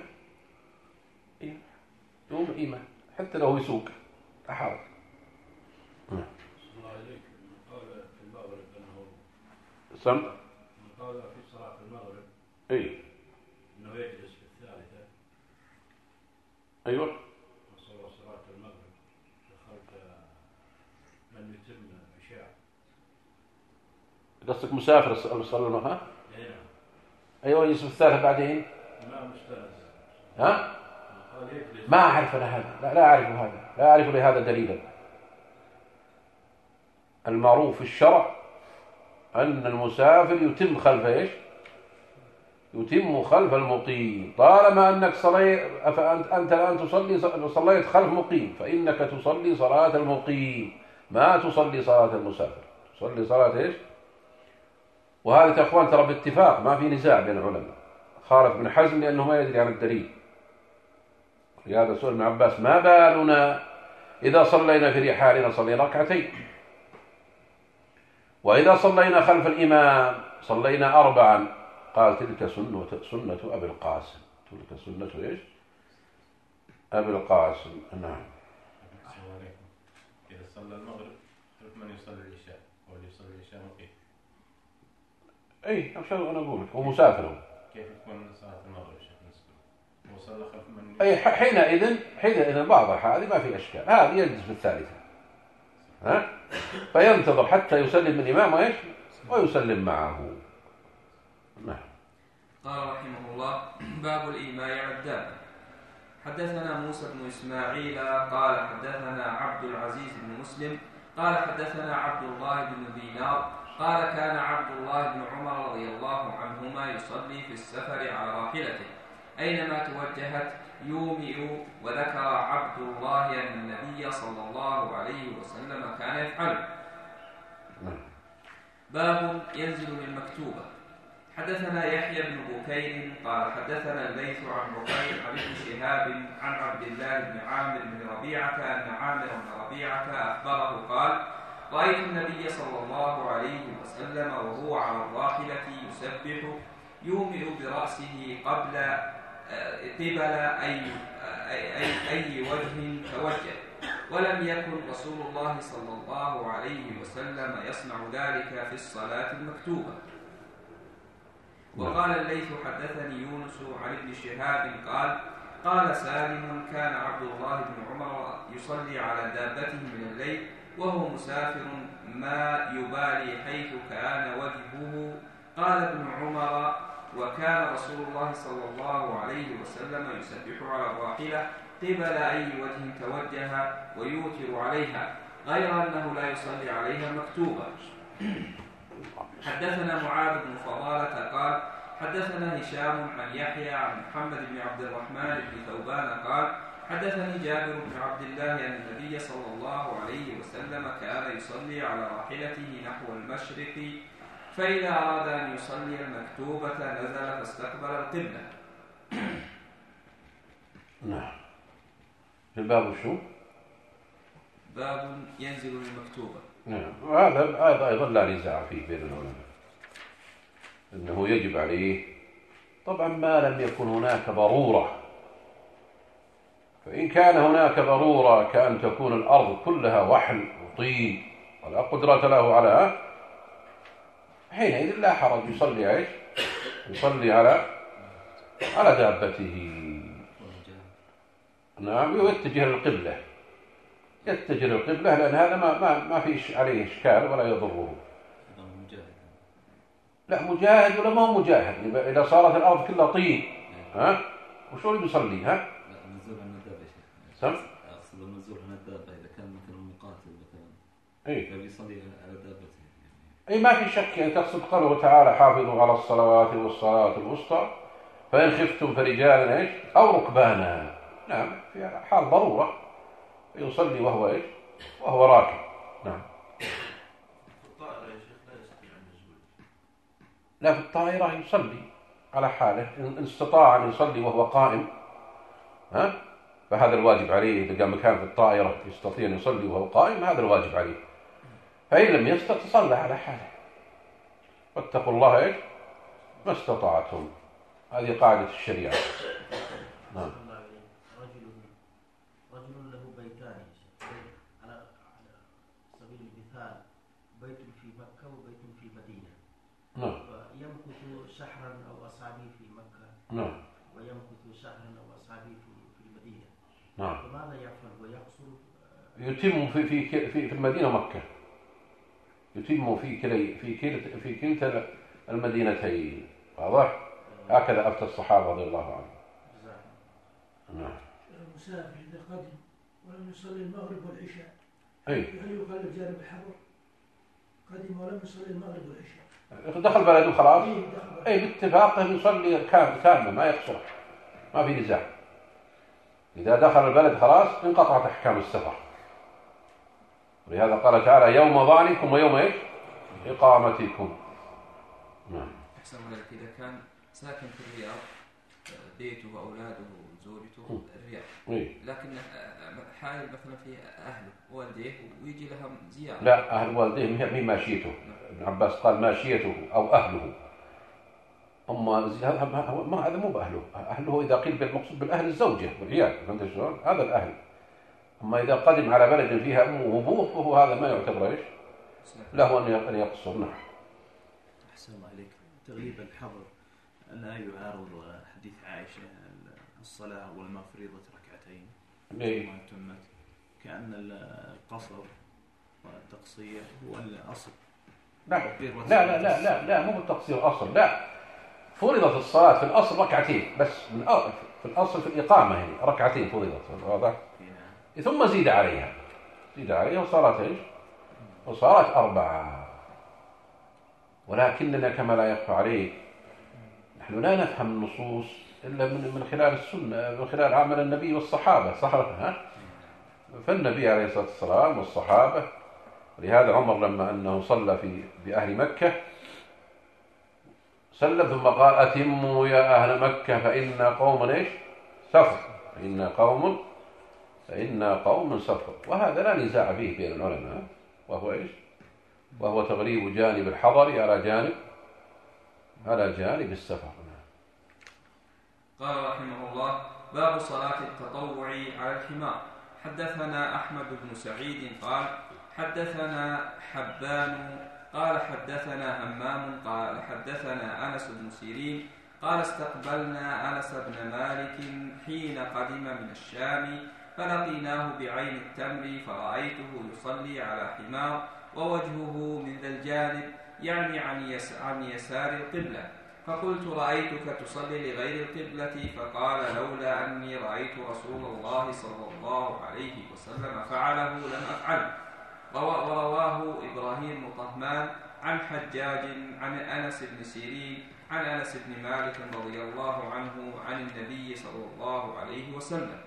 يوم إيمان حتى لو يسوق أحاول. الله عليك. قال في المغرب أنه سم قال في صلاة المغرب أي أنه يجلس في الثالثة. أيوة. وصلى صلاة المغرب دخلت من يتم عشاء. قصدك مسافر صلى الله ها؟ نعم. أيوة يجلس في الثالثة بعدين. ما مستند. ها؟ قال يجلس. ما أعرف أنا هذا، لا, لا أعرف هذا، لا أعرف لهذا دليلا. المعروف في الشرع أن المسافر يتم خلف إيش؟ يتم خلف المقيم، طالما أنك صليت فأنت أنت الآن تصلي صليت خلف مقيم فإنك تصلي صلاة المقيم، ما تصلي صلاة المسافر، تصلي صلاة إيش؟ وهذا يا أخوان ترى باتفاق، ما في نزاع بين العلماء. خالف ابن حزم لأنه ما يدري عن الدليل. لهذا سؤال ابن عباس ما بالنا إذا صلينا في رحالنا صلينا ركعتين، وإذا صلينا خلف الإمام صلينا أربعا. قال تلك سنة سنة أبي القاسم، تلك سنة إيش؟ أبي القاسم. نعم. السلام عليكم. إذا صلى المغرب خلف من يصلي العشاء أو اللي يصلي العشاء مقيم. أي أشهد أن أقول لك هو مسافر. كيف تكون صلاة المغرب شيخ نسبة؟ وصلى خلف من. أي حينئذ حينئذ بعضها هذه ما في أشكال، هذه يجلس في الثالثة، ها؟ فينتظر حتى يسلم الإمام وإيش؟ ويسلم معه. نعم. قال رحمه الله: باب الإيماء على الدابة. حدثنا موسى بن إسماعيل قال حدثنا عبد العزيز بن مسلم قال حدثنا عبد الله بن دينار قال كان عبد الله بن عمر رضي الله عنهما يصلي في السفر على راحلته أينما توجهت يومئ، وذكر عبد الله أن النبي صلى الله عليه وسلم كان يفعله. باب ينزل للمكتوبة. حدثنا يحيى بن بكير قال حدثنا الليث عن رقيع عن ابن شهاب عن عبد الله بن عامر بن ربيعة أن عامر بن ربيعة أخبره قال: رأيت النبي صلى الله عليه وسلم وهو على الراحلة يسبح يومئ برأسه قبل قبل أي, أي, أي وجه توجه، ولم يكن رسول الله صلى الله عليه وسلم يصنع ذلك في الصلاة المكتوبة. وقال الليث حدثني يونس عن ابن شهاب قال: قال سالم: كان عبد الله بن عمر يصلي على دابته من الليل وهو مسافر ما يبالي حيث كان وجهه. قال ابن عمر: وكان رسول الله صلى الله عليه وسلم يسبح على الراحلة قبل أي وجه توجه ويوتر عليها، غير أنه لا يصلي عليها مكتوبة. حدثنا معاذ بن فضالة قال حدثنا هشام عن يحيى عن محمد بن عبد الرحمن بن ثوبان قال حدثني جابر بن عبد الله أن النبي صلى الله عليه وسلم كان يصلي على راحلته نحو المشرق، فإذا أراد أن يصلي المكتوبة نزل فاستقبل القبلة. نعم. في الباب شو؟ باب ينزل المكتوبة. نعم. وهذا هذا أيضا لا نزاع فيه بين العلماء، أنه يجب عليه طبعا ما لم يكن هناك ضرورة. فإن كان هناك ضرورة كأن تكون الأرض كلها وحل وطين ولا قدرة له على، حينئذ لا حرج يصلي عيش يصلي على على دابته. نعم، ويتجه للقبلة، يتجه للقبلة، لأن هذا ما ما ما في عليه إشكال ولا يضره. لا مجاهد ولا ما هو مجاهد، إذا صارت الأرض كلها طين ها وشو اللي بيصلي ها؟ لا نزول عن الدابة يا شيخ. سم؟ أقصد النزول عن الدابة إذا كان مثلا مقاتل مثلا. إيه. فبيصلي على دابته. أي ما في شك، يعني تقصد قوله تعالى حافظوا على الصلوات والصلاة الوسطى فإن خفتم فرجالا إيش أو ركبانا. نعم، في حال ضرورة يصلي وهو إيش وهو راكب. نعم. لا في الطائرة يصلي على حاله، إن استطاع أن يصلي وهو قائم ها فهذا الواجب عليه. إذا قام مكان في الطائرة يستطيع أن يصلي وهو قائم هذا الواجب عليه، فإن لم يستطع صلى على حاله. واتقوا الله إيش ما استطعتم، هذه قاعدة الشريعة. نعم. رجل رجل له بيتان على على سبيل المثال، بيت في مكة وبيت في مدينة. نعم. يمكث شهرا أو أسابيع في مكة. نعم. ويمكث شهرا أو أسابيع في في المدينة. نعم. فماذا يفعل ويقصر؟ يتم في في في في المدينة مكة، يتم في كلي في كلتا في كلتا المدينتين. واضح؟ هكذا أفتى الصحابة رضي الله عنهم. نعم. المسافر إذا قدم ولم يصلي المغرب والعشاء، أي. هل يقلب جانب الحضر؟ قدم ولم يصلي المغرب والعشاء. دخل بلده خلاص. إيه أي باتفاقه يصلي كامل كامل ما يقصر، ما في نزاع. إذا دخل البلد خلاص انقطعت أحكام السفر. ولهذا قال تعالى يوم ظعنكم ويوم إيش إقامتكم. نعم. أحسن عليك، إذا كان ساكن في الرياض بيته وأولاده وزوجته الرياض، لكن حال مثلا في أهله والديه ويجي لهم زيارة. لا، أهل والديه مين ماشيته. ابن عباس قال ماشيته أو أهله. أما ما هذا مو بأهله. أهله إذا قيل بالمقصود بالأهل الزوجة بالرياض، فهمت شلون؟ هذا الأهل. أما إذا قدم على بلد فيها أمه وأبوه فهو هذا ما يعتبر إيش له أن يقصر. نعم. أحسن الله عليك. تغليب الحظر لا يعارض حديث عائشة الصلاة والمفريضة ركعتين ليه؟ ما تمت، كأن القصر والتقصير هو الأصل. لا لا لا لا لا, لا مو بالتقصير أصل. لا، فرضت الصلاة في الأصل ركعتين بس، من في الأصل في الإقامة يعني ركعتين فرضت. واضح؟ ثم زيد عليها زيد عليها وصارت إيش وصارت أربعة. ولكننا كما لا يخفى عليك نحن لا نفهم النصوص إلا من من خلال السنة، من خلال عمل النبي والصحابة. صح ها؟ فالنبي عليه الصلاة والسلام والصحابة. لهذا عمر لما أنه صلى في بأهل مكة سلم ثم قال أتموا يا أهل مكة فإن قوم إيش سفر فإن قوم فإن قوم سفر. وهذا لا نزاع فيه بين العلماء، وهو إيش وهو تغليب جانب الحضر على جانب على جانب السفر. قال رحمه الله: باب صلاة التطوع على الحمار. حدثنا أحمد بن سعيد قال حدثنا حبان قال حدثنا همام قال حدثنا أنس بن سيرين قال استقبلنا أنس بن مالك حين قدم من الشام فلقيناه بعين التمر فرأيته يصلي على حمار ووجهه من ذا الجانب يعني عن يسار القبلة، فقلت رأيتك تصلي لغير القبلة، فقال لولا أني رأيت رسول الله صلى الله عليه وسلم فعله لم أفعله. ورواه إبراهيم طهمان عن حجاج عن أنس بن سيرين عن أنس بن مالك رضي الله عنه عن النبي صلى الله عليه وسلم.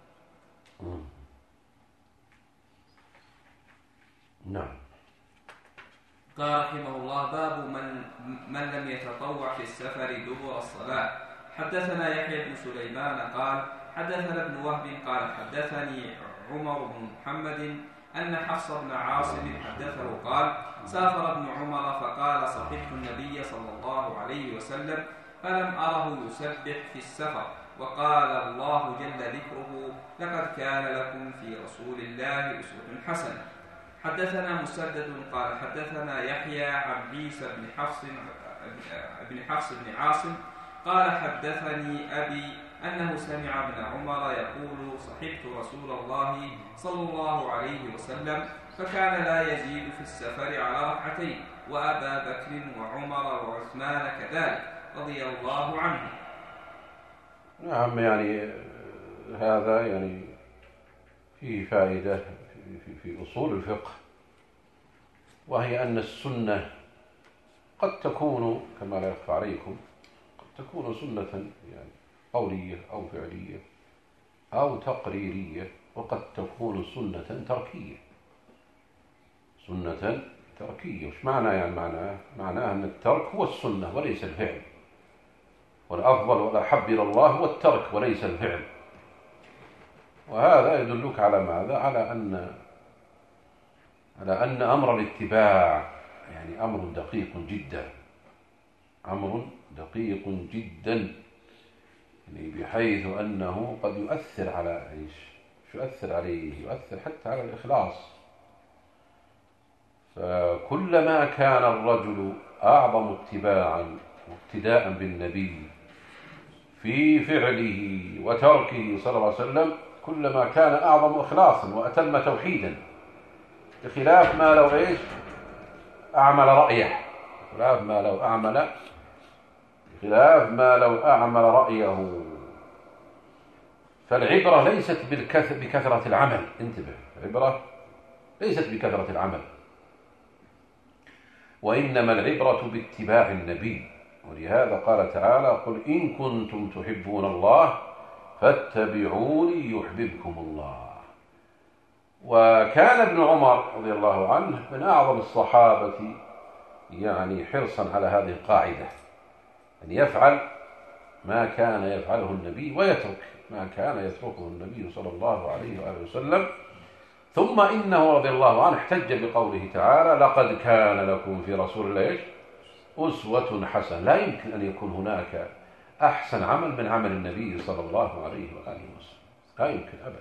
نعم. قال رحمه الله: باب من, من لم يتطوع في السفر دبر الصلاة. حدثنا يحيى بن سليمان قال حدثنا ابن وهب قال حدثني عمر بن محمد أن حفص بن عاصم حدثه قال سافر ابن عمر فقال صحبت النبي صلى الله عليه وسلم فلم أره يسبح في السفر، وقال الله جل ذكره: لقد كان لكم في رسول الله أسوة حسنة. حدثنا مسدد قال حدثنا يحيى عن عيسى بن حفص بن حفص بن عاصم قال حدثني أبي أنه سمع ابن عمر يقول صحبت رسول الله صلى الله عليه وسلم فكان لا يزيد في السفر على ركعتين، وأبا بكر وعمر وعثمان كذلك رضي الله عنهم. نعم، يعني هذا يعني فيه فائدة في, في أصول الفقه، وهي أن السنة قد تكون كما لا يخفى عليكم قد تكون سنة يعني قولية أو فعلية أو تقريرية، وقد تكون سنة تركية. سنة تركية وش معنى؟ يعني معناه معناه أن الترك هو السنة وليس الفعل، والأفضل والأحب إلى الله هو الترك وليس الفعل. وهذا يدلك على ماذا؟ على أن على أن أمر الاتباع يعني أمر دقيق جدا، أمر دقيق جدا، يعني بحيث أنه قد يؤثر على إيش؟ يؤثر عليه، يؤثر حتى على الإخلاص. فكلما كان الرجل أعظم اتباعا واقتداء بالنبي في فعله وتركه صلى الله عليه وسلم، كلما كان أعظم إخلاصا وأتم توحيدا، بخلاف ما لو إيش أعمل رأيه، بخلاف ما لو أعمل بخلاف ما لو أعمل رأيه. فالعبرة ليست بكثرة العمل، انتبه، العبرة ليست بكثرة العمل، وإنما العبرة باتباع النبي. ولهذا قال تعالى: قل إن كنتم تحبون الله فاتبعوني يحببكم الله. وكان ابن عمر رضي الله عنه من أعظم الصحابة يعني حرصا على هذه القاعدة، أن يفعل ما كان يفعله النبي ويترك ما كان يتركه النبي صلى الله عليه وآله وسلم. ثم إنه رضي الله عنه احتج بقوله تعالى: لقد كان لكم في رسول الله أسوة حسنة. لا يمكن أن يكون هناك أحسن عمل من عمل النبي صلى الله عليه وآله وسلم، لا يمكن أبدا.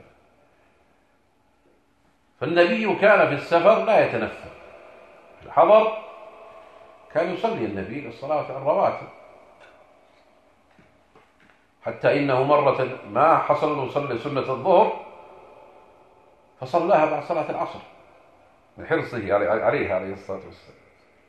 فالنبي كان في السفر لا يتنفل، في الحضر كان يصلي النبي للصلاة الرواتب، حتى إنه مرة ما حصل له يصلي سنة الظهر فصلاها بعد صلاة العصر من حرصه عليها عليه الصلاة والسلام.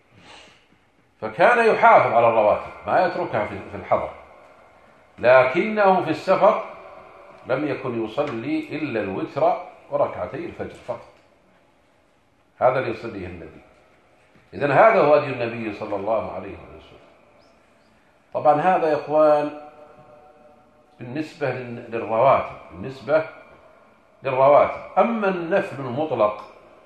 فكان يحافظ على الرواتب ما يتركها في الحضر، لكنه في السفر لم يكن يصلي إلا الوتر وركعتي الفجر فقط، هذا اللي يصليه النبي. إذن هذا هو هدي النبي صلى الله عليه وسلم. طبعا هذا يا إخوان بالنسبة للرواتب، بالنسبة للرواتب. أما النفل المطلق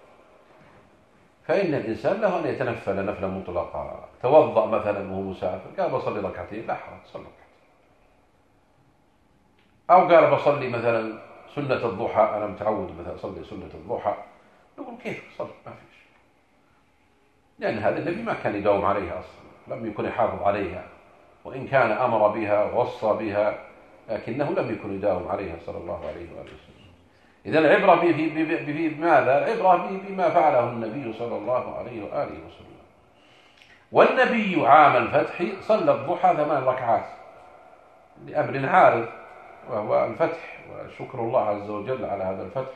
فإن الإنسان له أن يتنفل نفلا مطلقا. توضأ مثلا وهو مسافر قال بصلي ركعتين، لا حرج، صلي ركعتين. أو قال بصلي مثلا سنة الضحى، أنا متعود مثلا أصلي سنة الضحى، نقول كيف صلي، ما فيش، لأن هذا النبي ما كان يداوم عليها أصلا، لم يكن يحافظ عليها، وإن كان أمر بها ووصى بها لكنه لم يكن يداوم عليها صلى الله عليه وآله وسلم. إذا العبرة بماذا؟ العبرة بما فعله النبي صلى الله عليه وآله وسلم. والنبي عام الفتح صلى الضحى ثمان ركعات لأمر عارض، وهو الفتح، وشكر الله عز وجل على هذا الفتح.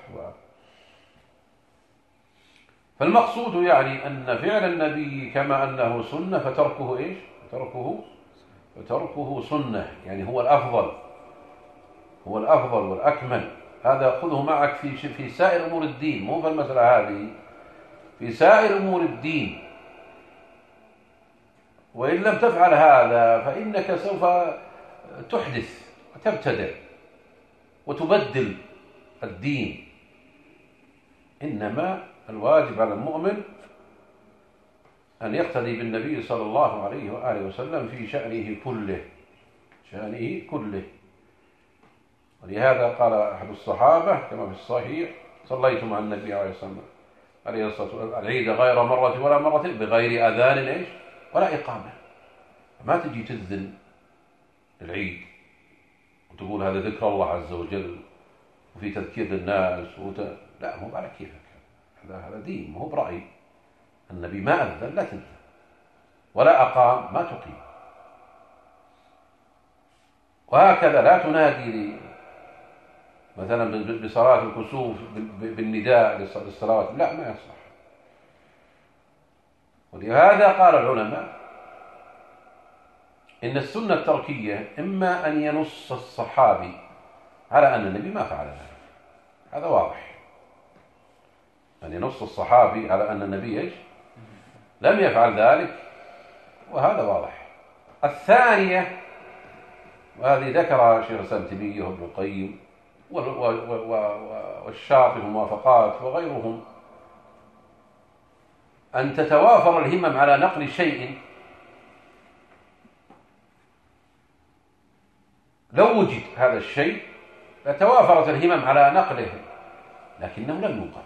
فالمقصود يعني أن فعل النبي كما أنه سنة فتركه إيش؟ فتركه فتركه سنة، يعني هو الأفضل، هو الأفضل والأكمل. هذا خذه معك في في سائر أمور الدين، مو في المسألة هذه، في سائر أمور الدين. وإن لم تفعل هذا فإنك سوف تحدث وتبتدع وتبدل الدين. إنما الواجب على المؤمن أن يقتدي بالنبي صلى الله عليه وآله وسلم في شأنه كله، شأنه كله. ولهذا قال أحد الصحابة كما في الصحيح: صليت مع النبي عليه الصلاة والسلام العيد غير مرة ولا مرتين بغير أذان إيش ولا إقامة. ما تجي تذن العيد وتقول هذا ذكر الله عز وجل وفي تذكير للناس وت... لا، مو على كيفك، هذا هذا دين، مو برأي. النبي ما أذن لا تذن، ولا أقام ما تقيم. وهكذا لا تنادي مثلا بصلاة الكسوف بالنداء للصلوات، لا ما يصلح. ولهذا قال العلماء إن السنة التركية إما أن ينص الصحابي على أن النبي ما فعل ذلك، هذا واضح، أن ينص الصحابي على أن النبي لم يفعل ذلك، وهذا واضح. الثانية، وهذه ذكرها شيخ الإسلام ابن تيمية وابن القيم والشاطبي والموافقات وغيرهم، أن تتوافر الهمم على نقل شيء لو وجد هذا الشيء لتوافرت الهمم على نقله، لكنه لم ينقل.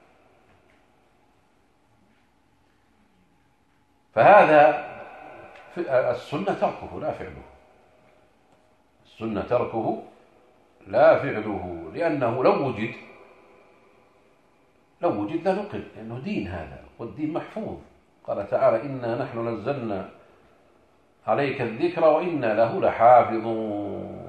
فهذا السنة تركه لا فعله، السنة تركه لا فعله، لأنه لو وجد لو وجد لا نقل، لأنه دين هذا، والدين محفوظ. قال تعالى: إنا نحن نزلنا عليك الذكر وإنا له لحافظون.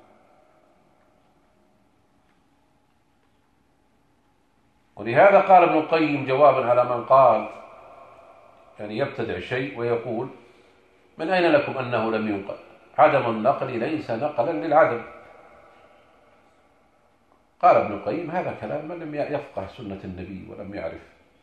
ولهذا قال ابن القيم جوابا على من قال يعني يبتدع شيء ويقول: من أين لكم أنه لم ينقل؟ عدم النقل ليس نقلا للعدم. قال ابن القيم: هذا كلام من لم يفقه سنة النبي ولم يعرف،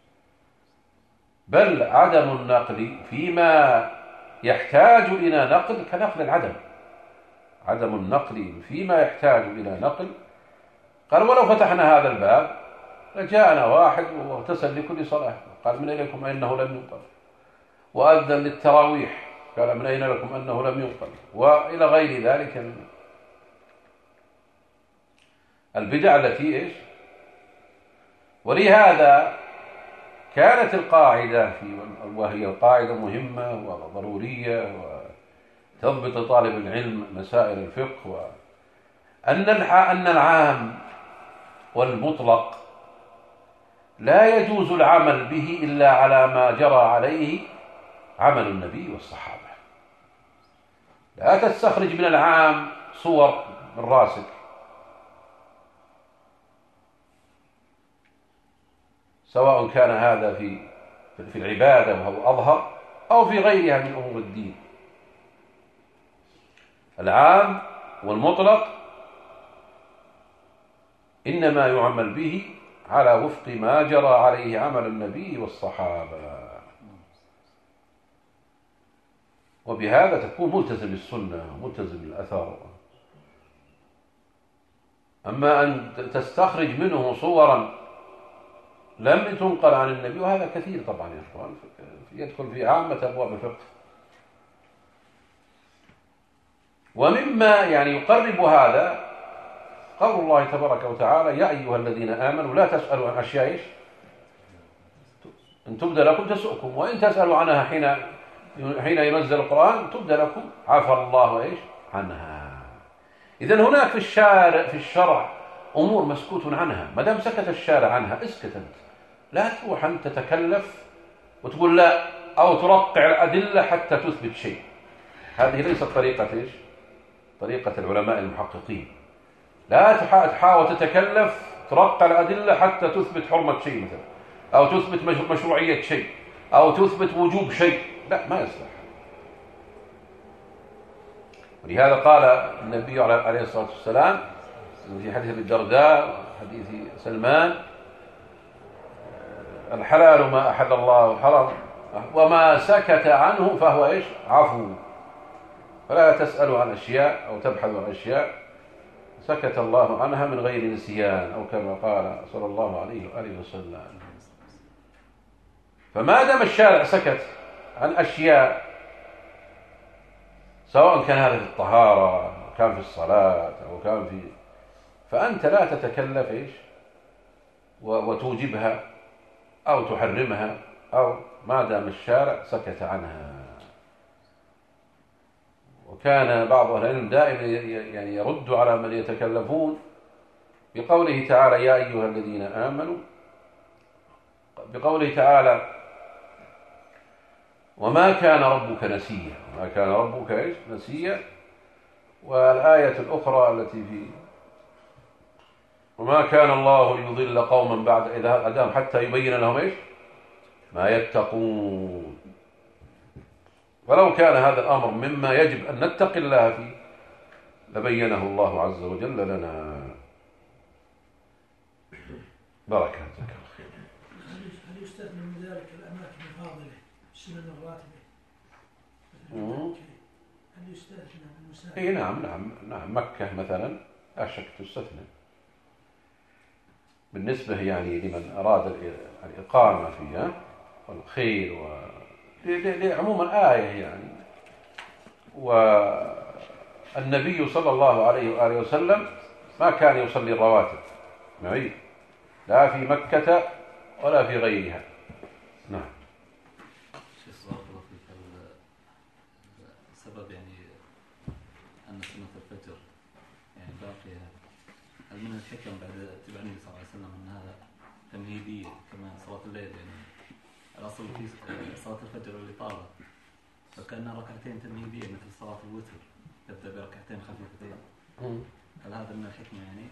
بل عدم النقل فيما يحتاج إلى نقل كنقل العدم. عدم النقل فيما يحتاج إلى نقل، قال: ولو فتحنا هذا الباب لجاءنا واحد واغتسل لكل صلاة، قال: من أين لكم أنه لم ينقل؟ وأذن للتراويح، قال: من أين لكم أنه لم ينقل؟ وإلى غير ذلك البدع التي إيش. ولهذا كانت القاعدة في، وهي القاعدة مهمة وضرورية وتضبط طالب العلم مسائل الفقه، أن أن العام والمطلق لا يجوز العمل به إلا على ما جرى عليه عمل النبي والصحابة. لا تستخرج من العام صور من راسك، سواء كان هذا في في العبادة وهو أظهر أو في غيرها من أمور الدين. العام والمطلق إنما يعمل به على وفق ما جرى عليه عمل النبي والصحابة، وبهذا تكون ملتزم بالسنة وملتزم بالأثر. أما أن تستخرج منه صورا لم تنقل عن النبي، وهذا كثير طبعا يا إخوان، يدخل في عامة أبواب الفقه. ومما يعني يقرب هذا قول الله تبارك وتعالى: يا أيها الذين آمنوا لا تسألوا عن أشياء إن تبدى لكم تسؤكم، وإن تسألوا عنها حين حين ينزل القرآن تبدى لكم عفى الله إيش عنها. إذن هناك في الشارع في الشرع أمور مسكوت عنها، ما دام سكت الشارع عنها اسكت أنت، لا تروح أن تتكلف وتقول لا، أو ترقع الأدلة حتى تثبت شيء. هذه ليست طريقة إيش طريقة العلماء المحققين. لا تحاول تتكلف ترقع الأدلة حتى تثبت حرمة شيء مثلا، أو تثبت مشروعية شيء، أو تثبت وجوب شيء، لا، ما يصلح. ولهذا قال النبي عليه الصلاة والسلام في حديث ابي الدرداء حديث سلمان: الحلال ما أحل الله وحرم، وما سكت عنه فهو إيش عفو. فلا تسألوا عن أشياء أو تبحثوا عن أشياء سكت الله عنها من غير نسيان، أو كما قال صلى الله عليه وآله وسلم. فما دام الشارع سكت عن أشياء، سواء كان هذا في الطهارة أو كان في الصلاة أو كان في، فأنت لا تتكلف إيش وتوجبها أو تحرمها، أو ما دام الشارع سكت عنها. وكان بعض أهل العلم دائما يعني يرد على من يتكلفون بقوله تعالى: يا أيها الذين آمنوا، بقوله تعالى: وما كان ربك نسيا. وما كان ربك إيش نسيا. والآية الأخرى التي في وما كان الله ليضل قوما بعد إذا هداهم حتى يبين لهم إيش ما يتقون. فلو كان هذا الأمر مما يجب أن نتقي الله فيه لبينه الله عز وجل لنا. بركة جزاك الله خير. هل يستثنى من ذلك الأماكن الفاضلة السنن الراتبة؟ هل يستثنى من المساجد؟ اي نعم نعم نعم مكة مثلا لا شك تستثنى بالنسبة يعني لمن أراد الإقامة فيها والخير و عموما آية يعني. والنبي صلى الله عليه وآله وسلم ما كان يصلي الرواتب معي لا في مكة ولا في غيرها. نعم. السبب يعني أن سنة الفجر يعني باقية، هل من الحكم بعد اتباع النبي صلى الله عليه وسلم أن هذا تمهيدية كما صلاة الليل يعني الأصل في صلاة الفجر اللي طالت فكأنها ركعتين تمهيدية مثل صلاة الوتر تبدأ بركعتين خفيفتين، هل هذا من الحكمة يعني؟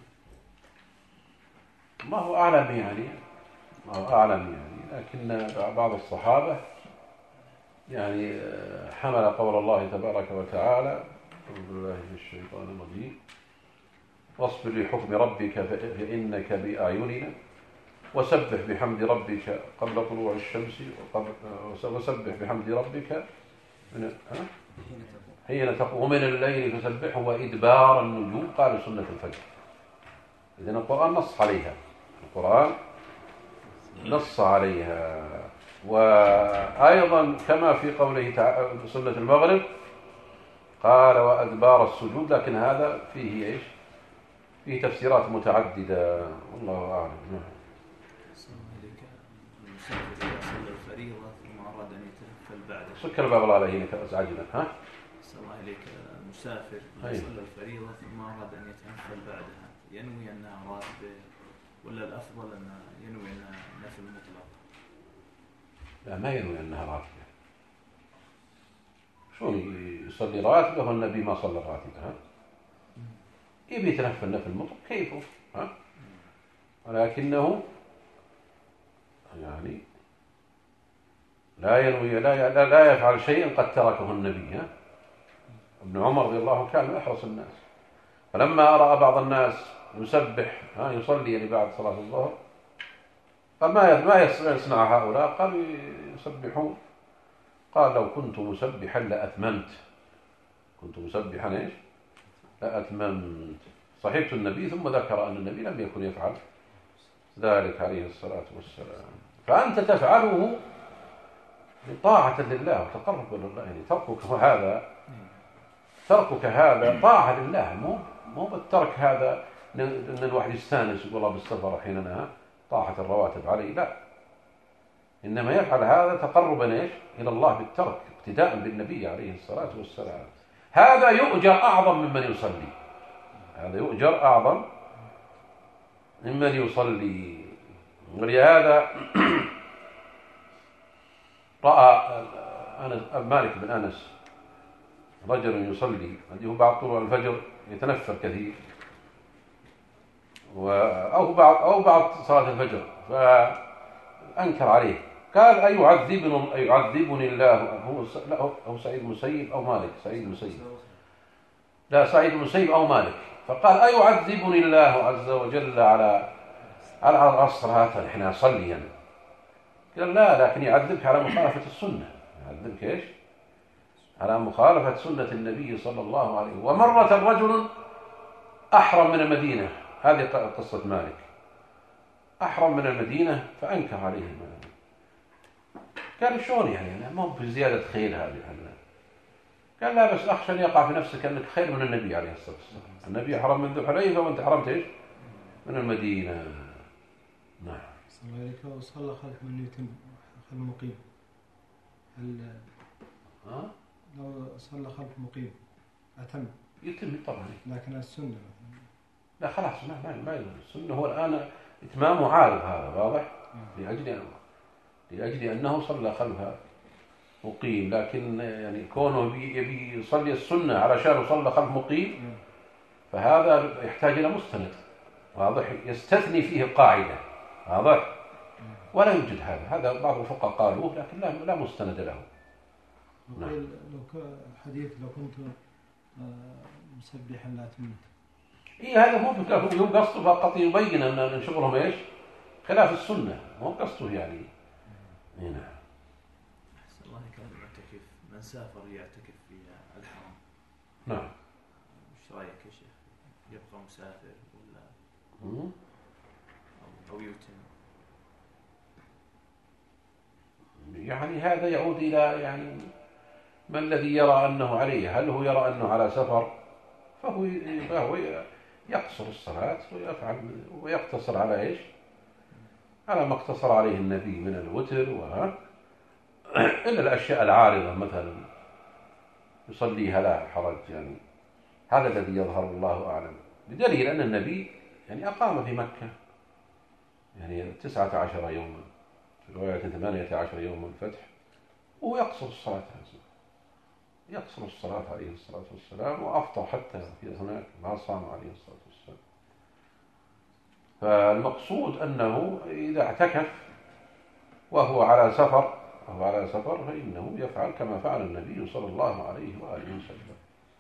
ما هو أعلم يعني ما هو أعلم يعني لكن بعض الصحابة يعني حمل قول الله تبارك وتعالى أعوذ بالله من الشيطان الرجيم واصبر لحكم ربك فإنك بأعيننا وسبح بحمد ربك قبل طلوع الشمس وقبل وسبح بحمد ربك من حين تقوم ومن الليل فسبحه وإدبار النجوم قال سنة الفجر. إذن القرآن نص عليها القرآن نص عليها. وأيضا كما في قوله تعالى سنة المغرب قال وأدبار السجود، لكن هذا فيه إيش فيه تفسيرات متعددة والله أعلم. المسافر إذا صلى الفريضة ثم أراد أن يتنفل بعدها سكر الباب الله عليه هنا أزعجنا ها صلى الله عليك المسافر إذا صلى الفريضة ثم أراد أن يتنفل بعدها ينوي أنها راتبة ولا الأفضل أن ينوي أنها نفل مطلق؟ لا ما ينوي أنها راتبة. شلون يصلي راتبة والنبي ما صلى راتبة ها يبي يتنفل نفل مطلق كيفه ها ولكنه يعني لا ينوي لا لا يفعل شيئا قد تركه النبي. ها ابن عمر رضي الله عنه كان أحرص الناس فلما رأى بعض الناس يسبح ها يصلي يعني بعد صلاة الظهر قال ما ما يصنع هؤلاء قالوا يسبحون قال لو كنت مسبحا لأتممت كنت مسبحا ايش لأتممت. صحبت النبي ثم ذكر أن النبي لم يكن يفعل ذلك عليه الصلاة والسلام. فأنت تفعله طاعة لله وتقرب لله يعني تركك هذا تركك هذا طاعة لله مو مو بالترك هذا ان الواحد يستانس يقول الله بالسفر حيننا طاعة الرواتب عليه لا إنما يفعل هذا تقربا ايش إلى الله بالترك اقتداء بالنبي عليه الصلاة والسلام. هذا يؤجر أعظم ممن يصلي هذا يؤجر أعظم ممن يصلي. ولهذا رأى مالك بن أنس رجل يصلي عنده بعد طلوع الفجر يتنفل كثير أو بعد أو بعد صلاة الفجر فأنكر عليه قال أيعذبني أيعذبني الله هو لا هو سعيد المسيب أو مالك سعيد المسيب لا سعيد المسيب أو مالك فقال أيعذبني الله عز وجل على على العصر هذا نحن نصلي يعني. قال لا لكن يعذبك على مخالفة السنة يعذبك إيش على مخالفة سنة النبي صلى الله عليه وسلم. ومرة رجل أحرم من المدينة هذه قصة مالك أحرم من المدينة فأنكر عليه مالك قال شلون يعني ما هو بزيادة خيل هذه قال لا بس أخشى أن يقع في نفسك أنك خير من النبي عليه الصلاة والسلام. النبي حرم من ذو الحليفة وأنت حرمت إيش من المدينة. نعم. صلى الله عليه وصلى خلف من يتم خلف مقيم هل ها لو صلى خلف مقيم أتم يتم طبعا لكن السنة مثلا لا خلاص ما ما ما السنة هو الآن إتمامه عارض هذا واضح لأجل أنه لأجل أنه صلى خلفها مقيم، لكن يعني كونه يبي يصلي السنة علشان يصلي خلف مقيم فهذا يحتاج إلى مستند واضح يستثني فيه قاعدة واضح، ولا يوجد هذا هذا بعض الفقهاء قالوه لكن لا لا مستند له. نعم. لو حديث لو كنت مسبحا لا تمت. إيه هذا مو فكرة، هو قصده فقط يبين أن شغلهم إيش خلاف السنة، مو قصده يعني. نعم. أحسن الله كان يعتكف من سافر يعتكف في الحرم. نعم. وش رأيك يا شيخ؟ يبقى مسافر ولا أو, أو يوتم؟ يعني هذا يعود إلى يعني ما الذي يرى أنه عليه، هل هو يرى أنه على سفر فهو فهو يقصر الصلاة ويفعل ويقتصر على إيش؟ على ما اقتصر عليه النبي من الوتر و إلا الأشياء العارضة مثلا يصليها لا حرج يعني. هذا الذي يظهر الله أعلم، بدليل أن النبي يعني أقام في مكة يعني تسعة عشر يوما، في رواية ثمانية عشر يوما الفتح، وهو يقصر الصلاة يقصر الصلاة عليه الصلاة والسلام، وأفطر حتى في هناك ما صام عليه الصلاة والسلام. فالمقصود أنه إذا اعتكف وهو على سفر وهو على سفر فإنه يفعل كما فعل النبي صلى الله عليه وآله وسلم.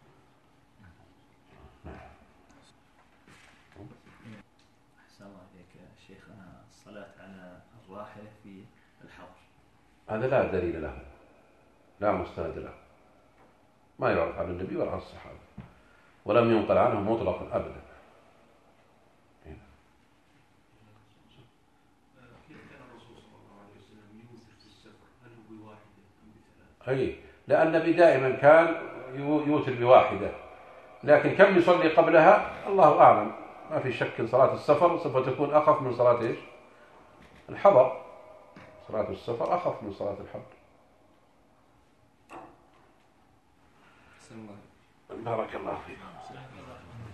أحسن الله عليك يا شيخنا، الصلاة على الراحلة في الحضر هذا لا دليل له، لا مستند له، ما يعرف عن النبي ولا عن الصحابة، ولم ينقل عنهم مطلقا أبدا. كيف كان الرسول صلى الله عليه وسلم يوتر في السفر؟ هل هو بواحدة أم بثلاثة؟ أي لأن النبي دائما كان يوتر بواحدة، لكن كم يصلي قبلها الله أعلم، ما في شك صلاة السفر سوف تكون أخف من صلاة إيش؟ الحضر. صلاة السفر أخف من صلاة الحضر. بارك الله فيكم.